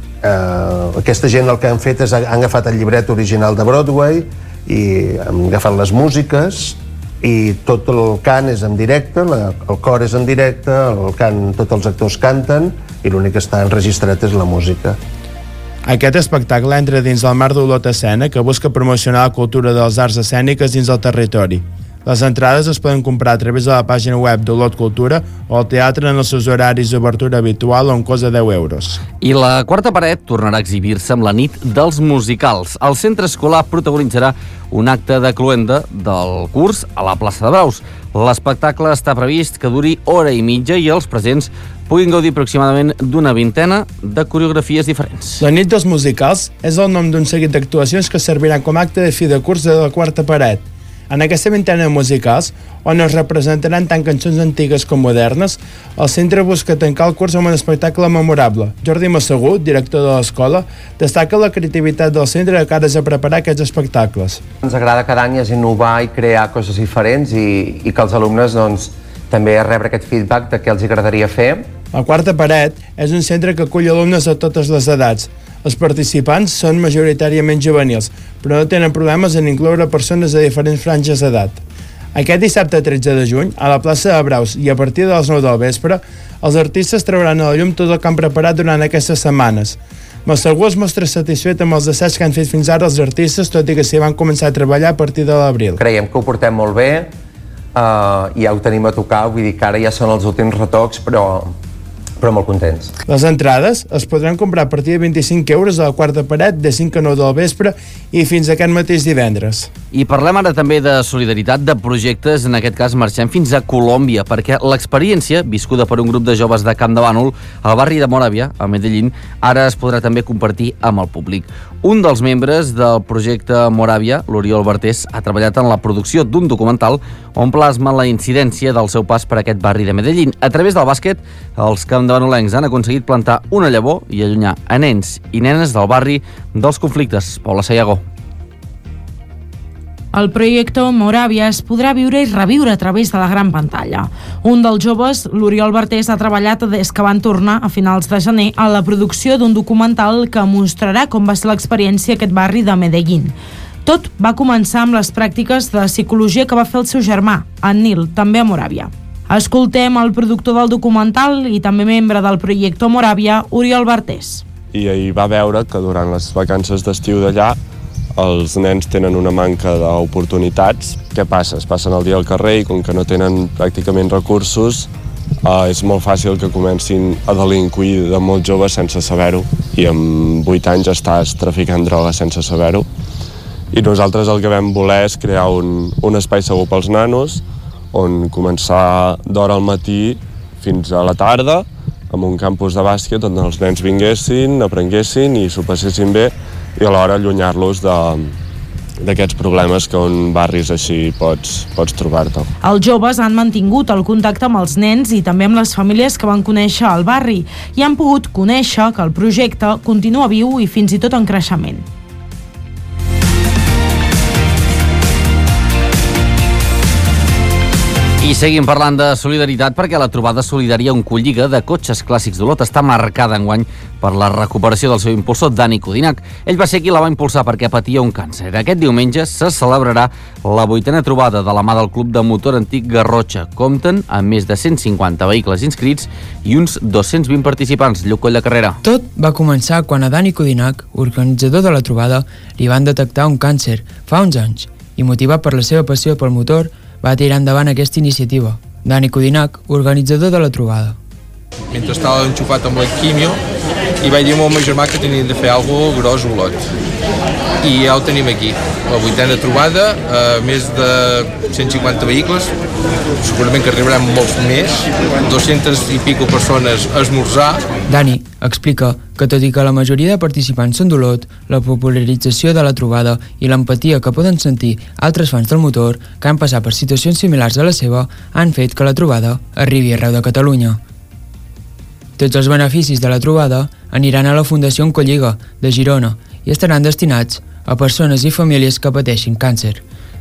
Eh, aquesta gent el que han fet és han agafat el llibret original de Broadway i han agafat les músiques i tot el cant és en directe, la, el cor és en directe, el cant, tots els actors canten i l'únic que està enregistrat és la música. Aquest espectacle entra dins del marc d'Olot Escena, que busca promocionar la cultura de les arts escèniques dins del territori. Les entrades es poden comprar a través de la pàgina web d'Olot Cultura o al teatre en els seus horaris d'obertura habitual a un cost de deu euros. I la quarta paret tornarà a exhibir-se amb la nit dels musicals. El centre escolar protagonitzarà un acte de cloenda del curs a la plaça de Braus. L'espectacle està previst que duri hora i mitja i els presents puguin gaudir aproximadament d'una vintena de coreografies diferents. La nit dels musicals és el nom d'un seguit d'actuacions que serviran com a acte de fi de curs de la quarta paret. En aquesta vintena de musicals, on es representaran tant cançons antigues com modernes, el centre busca tancar el curs amb un espectacle memorable. Jordi Massagut, director de l'escola, destaca la creativitat del centre de cares a preparar aquests espectacles. Ens agrada cada any és innovar i crear coses diferents i, i que els alumnes doncs, també rebre aquest feedback de què els agradaria fer. La quarta paret és un centre que acull alumnes de totes les edats. Els participants són majoritàriament juvenils, però no tenen problemes en incloure persones de diferents franges d'edat. Aquest dissabte tretze de juny, a la plaça de Braus i a partir de les nou del vespre, els artistes trauran a la llum tot el que han preparat durant aquestes setmanes. Massaguer es mostra satisfet amb els assaigs que han fet fins ara els artistes, tot i que s'hi van començar a treballar a partir de l'abril. Creiem que ho portem molt bé, uh, ja ho tenim a tocar, vull dir que ara ja són els últims retocs, però, però molt contents. Les entrades es podran comprar a partir de vint-i-cinc euros a la quarta paret de cinc a nou del vespre i fins aquest mateix divendres. I parlem ara també de solidaritat, de projectes, en aquest cas marxem fins a Colòmbia, perquè l'experiència, viscuda per un grup de joves de Camp de Bànol, al barri de Moravia, a Medellín, ara es podrà també compartir amb el públic. Un dels membres del projecte Moravia, l'Oriol Bartés, ha treballat en la producció d'un documental on plasma la incidència del seu pas per aquest barri de Medellín. A través del bàsquet, els campdevanolencs han aconseguit plantar una llavor i allunyar a nens i nenes del barri dels conflictes. Paula Sayago. El projecte Moravia es podrà viure i reviure a través de la gran pantalla. Un dels joves, l'Oriol Bartés, ha treballat des que van tornar a finals de gener a la producció d'un documental que mostrarà com va ser l'experiència a aquest barri de Medellín. Tot va començar amb les pràctiques de psicologia que va fer el seu germà, en Nil, també a Moravia. Escoltem el productor del documental i també membre del projecte Moravia, Oriol Bartés. I ahir va veure que durant les vacances d'estiu d'allà els nens tenen una manca d'oportunitats. Què passa? Es passen el dia al carrer i com que no tenen pràcticament recursos, eh, és molt fàcil que comencin a delinquir de molt joves sense saber-ho, i amb vuit anys ja estàs traficant droga sense saber-ho. I nosaltres el que vam voler és crear un, un espai segur pels nanos, on començar d'hora al matí fins a la tarda, amb un campus de bàsquet on els nens vinguessin, aprenguessin i s'ho passessin bé, i alhora allunyar-los d'aquests problemes que en barris així pots, pots trobar-te. Els joves han mantingut el contacte amb els nens i també amb les famílies que van conèixer al barri i han pogut conèixer que el projecte continua viu i fins i tot en creixement. I seguim parlant de solidaritat perquè la trobada solidària Oncolliga de cotxes clàssics d'Olot està marcada enguany per la recuperació del seu impulsor Dani Codinac. Ell va ser qui la va impulsar perquè patia un càncer. Aquest diumenge se celebrarà la vuitena trobada de la mà del Club de Motor Antic Garrotxa. Compten amb més de cent cinquanta vehicles inscrits i uns dos-cents vint participants. Lluc Coll de Carrera. Tot va començar quan a Dani Codinac, organitzador de la trobada, li van detectar un càncer fa uns anys i, motivat per la seva passió pel motor, va tirar endavant aquesta iniciativa. Dani Codinac, organitzador de la trobada. Mentre estava enxufat amb la quimio, i vaig dir al meu germà que tenien de fer alguna cosa gros a Olot. I ja ho tenim aquí, la vuitena trobada, eh, més de cent cinquanta vehicles, segurament que arribaran molts més, dues-centes i pico persones a esmorzar. Dani explica que tot i que la majoria de participants són d'Olot, la popularització de la trobada i l'empatia que poden sentir altres fans del motor que han passat per situacions similars a la seva han fet que la trobada arribi arreu de Catalunya. Tots els beneficis de la trobada aniran a la Fundació Oncolliga de Girona i estaran destinats a persones i famílies que pateixin càncer.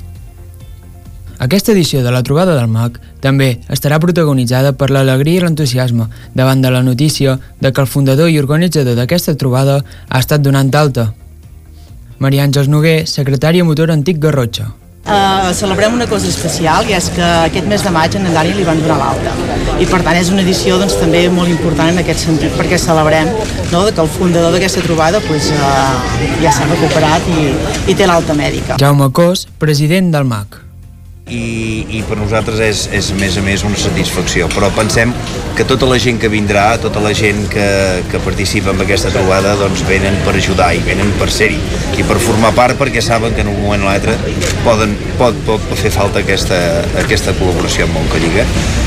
Aquesta edició de la trobada del M A C també estarà protagonitzada per l'alegria i l'entusiasme davant de la notícia de que el fundador i organitzador d'aquesta trobada ha estat donat d'alta. Maria Àngels Noguer, secretària Motor Antic Garrotxa. Uh, celebrem una cosa especial, i és que aquest mes de maig en Dani li van donar l'alta, i per tant és una edició doncs, també molt important en aquest sentit, perquè celebrem, no, que el fundador d'aquesta trobada pues, uh, ja s'ha recuperat i, i té l'alta mèdica. Jaume Cos, president del M A C. I, i per nosaltres és, és a més a més una satisfacció, però pensem que tota la gent que vindrà, tota la gent que, que participa en aquesta trobada doncs venen per ajudar i venen per ser-hi i per formar part, perquè saben que en un moment o l'altre poden, pot, pot fer falta aquesta, aquesta col·laboració amb Oncolliga.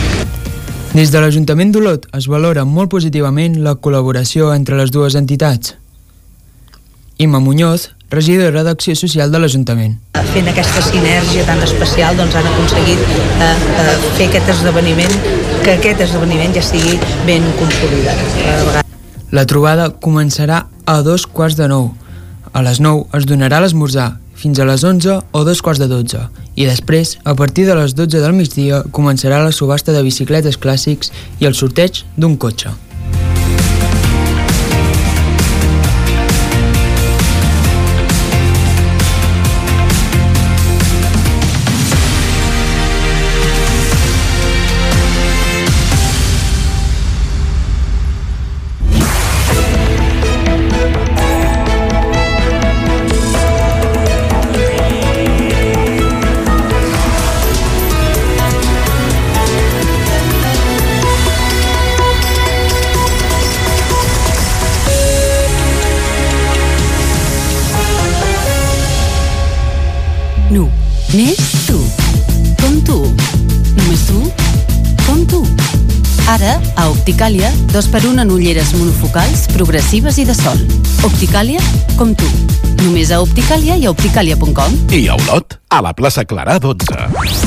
Des de l'Ajuntament d'Olot es valora molt positivament la col·laboració entre les dues entitats. Imma Muñoz, regidora d'Acció Social de l'Ajuntament. Fent aquesta sinergia tan especial doncs han aconseguit eh, eh, fer aquest esdeveniment, que aquest esdeveniment ja sigui ben consolidat. La trobada començarà a dos quarts de nou. A les nou es donarà l'esmorzar fins a les onze o dos quarts de dotze i després, a partir de les dotze del migdia, començarà la subhasta de bicicletes clàssics i el sorteig d'un cotxe. Només tu. Com tu. Només tu. Com tu. Ara, a Opticàlia, dos per un en ulleres monofocals, progressives i de sol. Opticàlia, com tu. Només a Opticàlia i a opticàlia punt com. I a Olot, a la plaça Clarà dotze.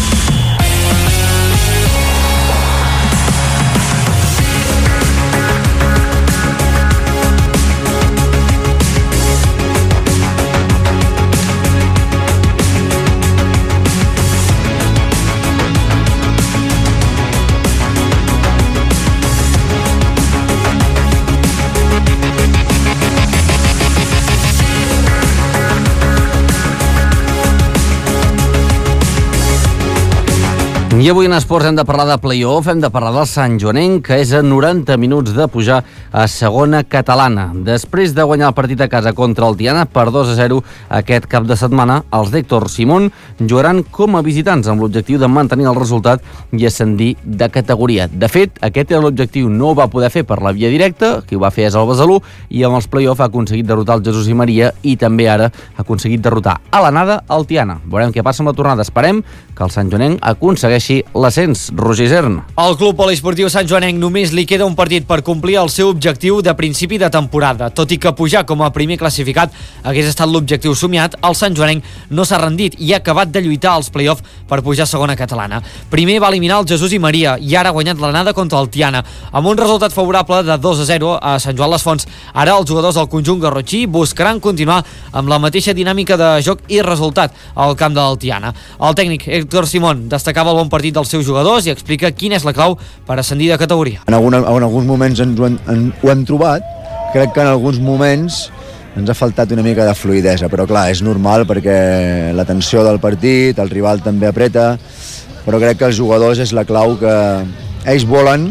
I avui en esports hem de parlar de play-off, hem de parlar del Sant Joanenc, que és a noranta minuts de pujar a segona catalana. Després de guanyar el partit a casa contra el Tiana per dos a zero aquest cap de setmana, els d'Héctor Simón jugaran com a visitants amb l'objectiu de mantenir el resultat i ascendir de categoria. De fet, aquest era l'objectiu, no ho va poder fer per la via directa, qui ho va fer és el Besalú, i amb els play-off ha aconseguit derrotar el Jesús i Maria i també ara ha aconseguit derrotar a l'anada el Tiana. Veurem què passa amb la tornada. Esperem que el Sant Joanenc aconsegueixi l'ascens. Roger Isern. Al Club Poliesportiu Sant Joanenc només li queda un partit per complir el seu objectiu de principi de temporada. Tot i que pujar com a primer classificat hagués estat l'objectiu somiat, el Sant Joanenc no s'ha rendit i ha acabat de lluitar als play-off per pujar a segona catalana. Primer va eliminar el Jesús i Maria i ara ha guanyat l'anada contra el Tiana, amb un resultat favorable de dos a zero a Sant Joan les Fonts. Ara els jugadors del conjunt garrotxí buscaran continuar amb la mateixa dinàmica de joc i resultat al camp del Tiana. El tècnic Héctor Simón destacava el bon partit dels seus jugadors i explica quina és la clau per ascendir de categoria. En, alguna, en alguns moments ens ho, han, en, ho hem trobat, crec que en alguns moments ens ha faltat una mica de fluïdesa, però clar, és normal perquè la tensió del partit, el rival també apreta, però crec que els jugadors és la clau que ells volen,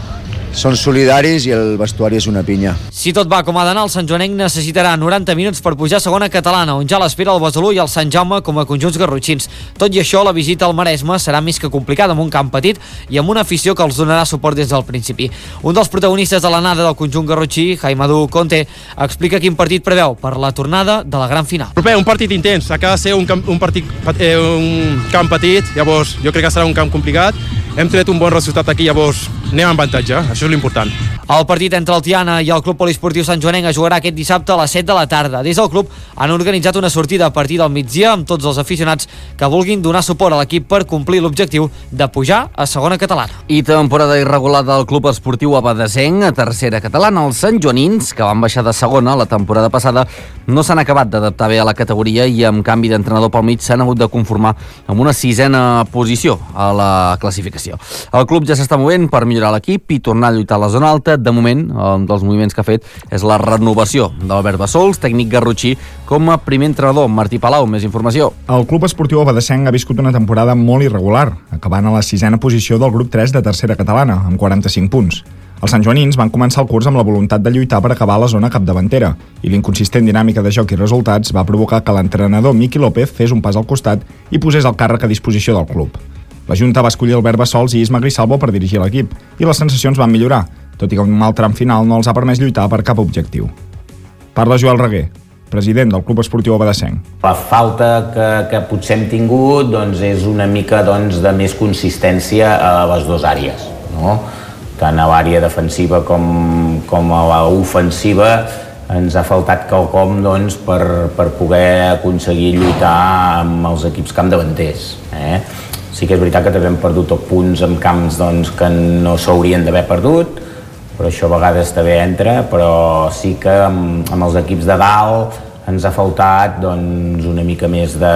són solidaris i el vestuari és una pinya. Si tot va com ha d'anar, el Sant Joanenc necessitarà noranta minuts per pujar a segona catalana, on ja l'espera el Besalú i el Sant Jaume com a conjunts garrotxins. Tot i això, la visita al Maresme serà més que complicada amb un camp petit i amb una afició que els donarà suport des del principi. Un dels protagonistes de l'anada del conjunt garrotxí, Jaimadu Conte, explica quin partit preveu per la tornada de la gran final. Proper, un partit intens, acaba de ser un camp, un partit, eh, un camp petit, llavors jo crec que serà un camp complicat. Hem tret un bon resultat aquí, llavors anem en avantatge, això és l'important. El partit entre el Tiana i el Club Poliesportiu Sant Joanenc es jugarà aquest dissabte a les set de la tarda. Des del club han organitzat una sortida a partir del migdia amb tots els aficionats que vulguin donar suport a l'equip per complir l'objectiu de pujar a segona catalana. I temporada irregular del Club Esportiu Abadesenc a tercera catalana. Els santjoanins, que van baixar de segona la temporada passada, no s'han acabat d'adaptar bé a la categoria i amb canvi d'entrenador pel mig s'han hagut de conformar amb una sisena posició a la classificació. El club ja s'està movent per millorar l'equip i tornar a lluitar a la zona alta. De moment, un dels moviments que ha fet és la renovació d'Albert Bassols, tècnic garrotxí, com a primer entrenador. Martí Palau, més informació. El Club Esportiu Abadesenc ha viscut una temporada molt irregular, acabant a la sisena posició del grup tres de tercera catalana, amb quaranta-cinc punts. Els santjoanins van començar el curs amb la voluntat de lluitar per acabar a la zona capdavantera i l'inconsistent dinàmica de joc i resultats va provocar que l'entrenador Miqui López fes un pas al costat i posés el càrrec a disposició del club. La Junta va escollir Albert Bassols i Isma Grisalvo per dirigir l'equip i les sensacions van millorar, tot i que un mal tram final no els ha permès lluitar per cap objectiu. Parla Joel Reguer, president del Club Esportiu Abadesenc. La falta que, que potser hem tingut doncs, és una mica doncs, de més consistència a les dues àrees, no? Tant a l'àrea defensiva com, com a l'ofensiva ens ha faltat quelcom doncs, per, per poder aconseguir lluitar amb els equips capdavanters. Eh? Sí que és veritat que també hem perdut punts en camps doncs, que no s'haurien d'haver perdut, però això a vegades també entra, però sí que amb, amb els equips de dalt ens ha faltat doncs, una mica més de,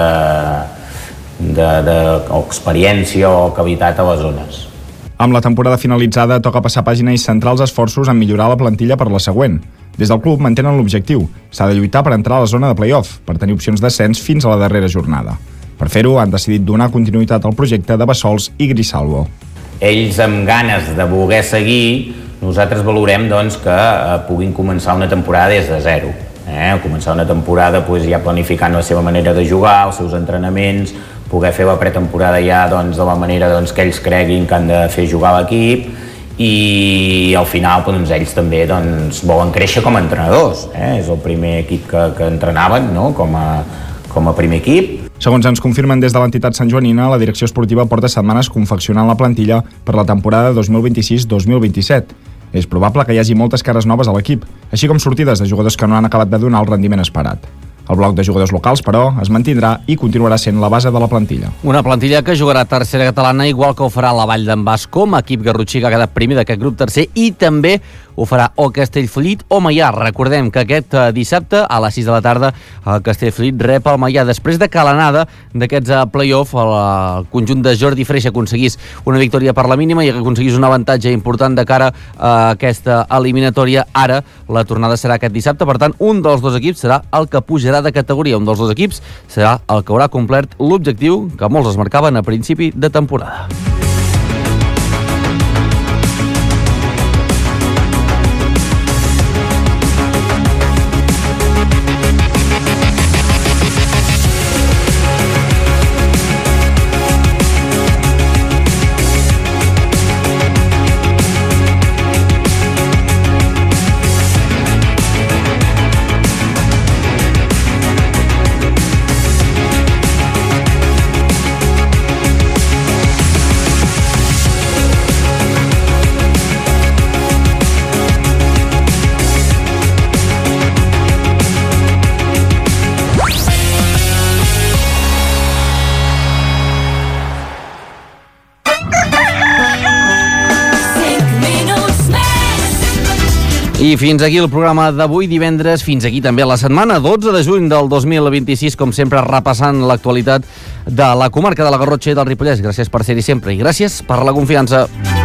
de, de experiència o qualitat a les zones. Amb la temporada finalitzada, toca passar pàgina i centrar els esforços en millorar la plantilla per la següent. Des del club mantenen l'objectiu. S'ha de lluitar per entrar a la zona de play-off, per tenir opcions d'ascens fins a la darrera jornada. Per fer-ho, han decidit donar continuïtat al projecte de Bassols i Grisalvo. Ells amb ganes de voler seguir, nosaltres valorem doncs, que eh, puguin començar una temporada des de zero. Eh? Començar una temporada pues, ja planificant la seva manera de jugar, els seus entrenaments, poder fer la pretemporada ja doncs, de la manera doncs, que ells creguin que han de fer jugar l'equip i al final doncs, ells també doncs, volen créixer com a entrenadors. Eh? És el primer equip que, que entrenaven no? com, a, com a primer equip. Segons ens confirmen des de l'entitat santjoanina, la direcció esportiva porta setmanes confeccionant la plantilla per la temporada dos mil vint-i-sis dos mil vint-i-set. És probable que hi hagi moltes cares noves a l'equip, així com sortides de jugadors que no han acabat de donar el rendiment esperat. El bloc de jugadors locals, però, es mantindrà i continuarà sent la base de la plantilla. Una plantilla que jugarà a tercera catalana, igual que ho farà la Vall d'en Bas com a equip garrotxí que ha quedat primer d'aquest grup tercer, i també ho farà o Castellfollit o Maià. Recordem que aquest dissabte a les sis de la tarda el Castellfollit rep el Maià. Després de que l'anada d'aquests play-off el conjunt de Jordi Freixa aconseguís una victòria per la mínima i que aconseguís un avantatge important de cara a aquesta eliminatòria, ara la tornada serà aquest dissabte. Per tant, un dels dos equips serà el que pujarà de categoria. Un dels dos equips serà el que haurà complert l'objectiu que molts es marcaven a principi de temporada. I fins aquí el programa d'avui divendres, fins aquí també la setmana, dotze de juny del dos mil vint-i-sis, com sempre repassant l'actualitat de la comarca de la Garrotxa i del Ripollès. Gràcies per ser-hi sempre i gràcies per la confiança.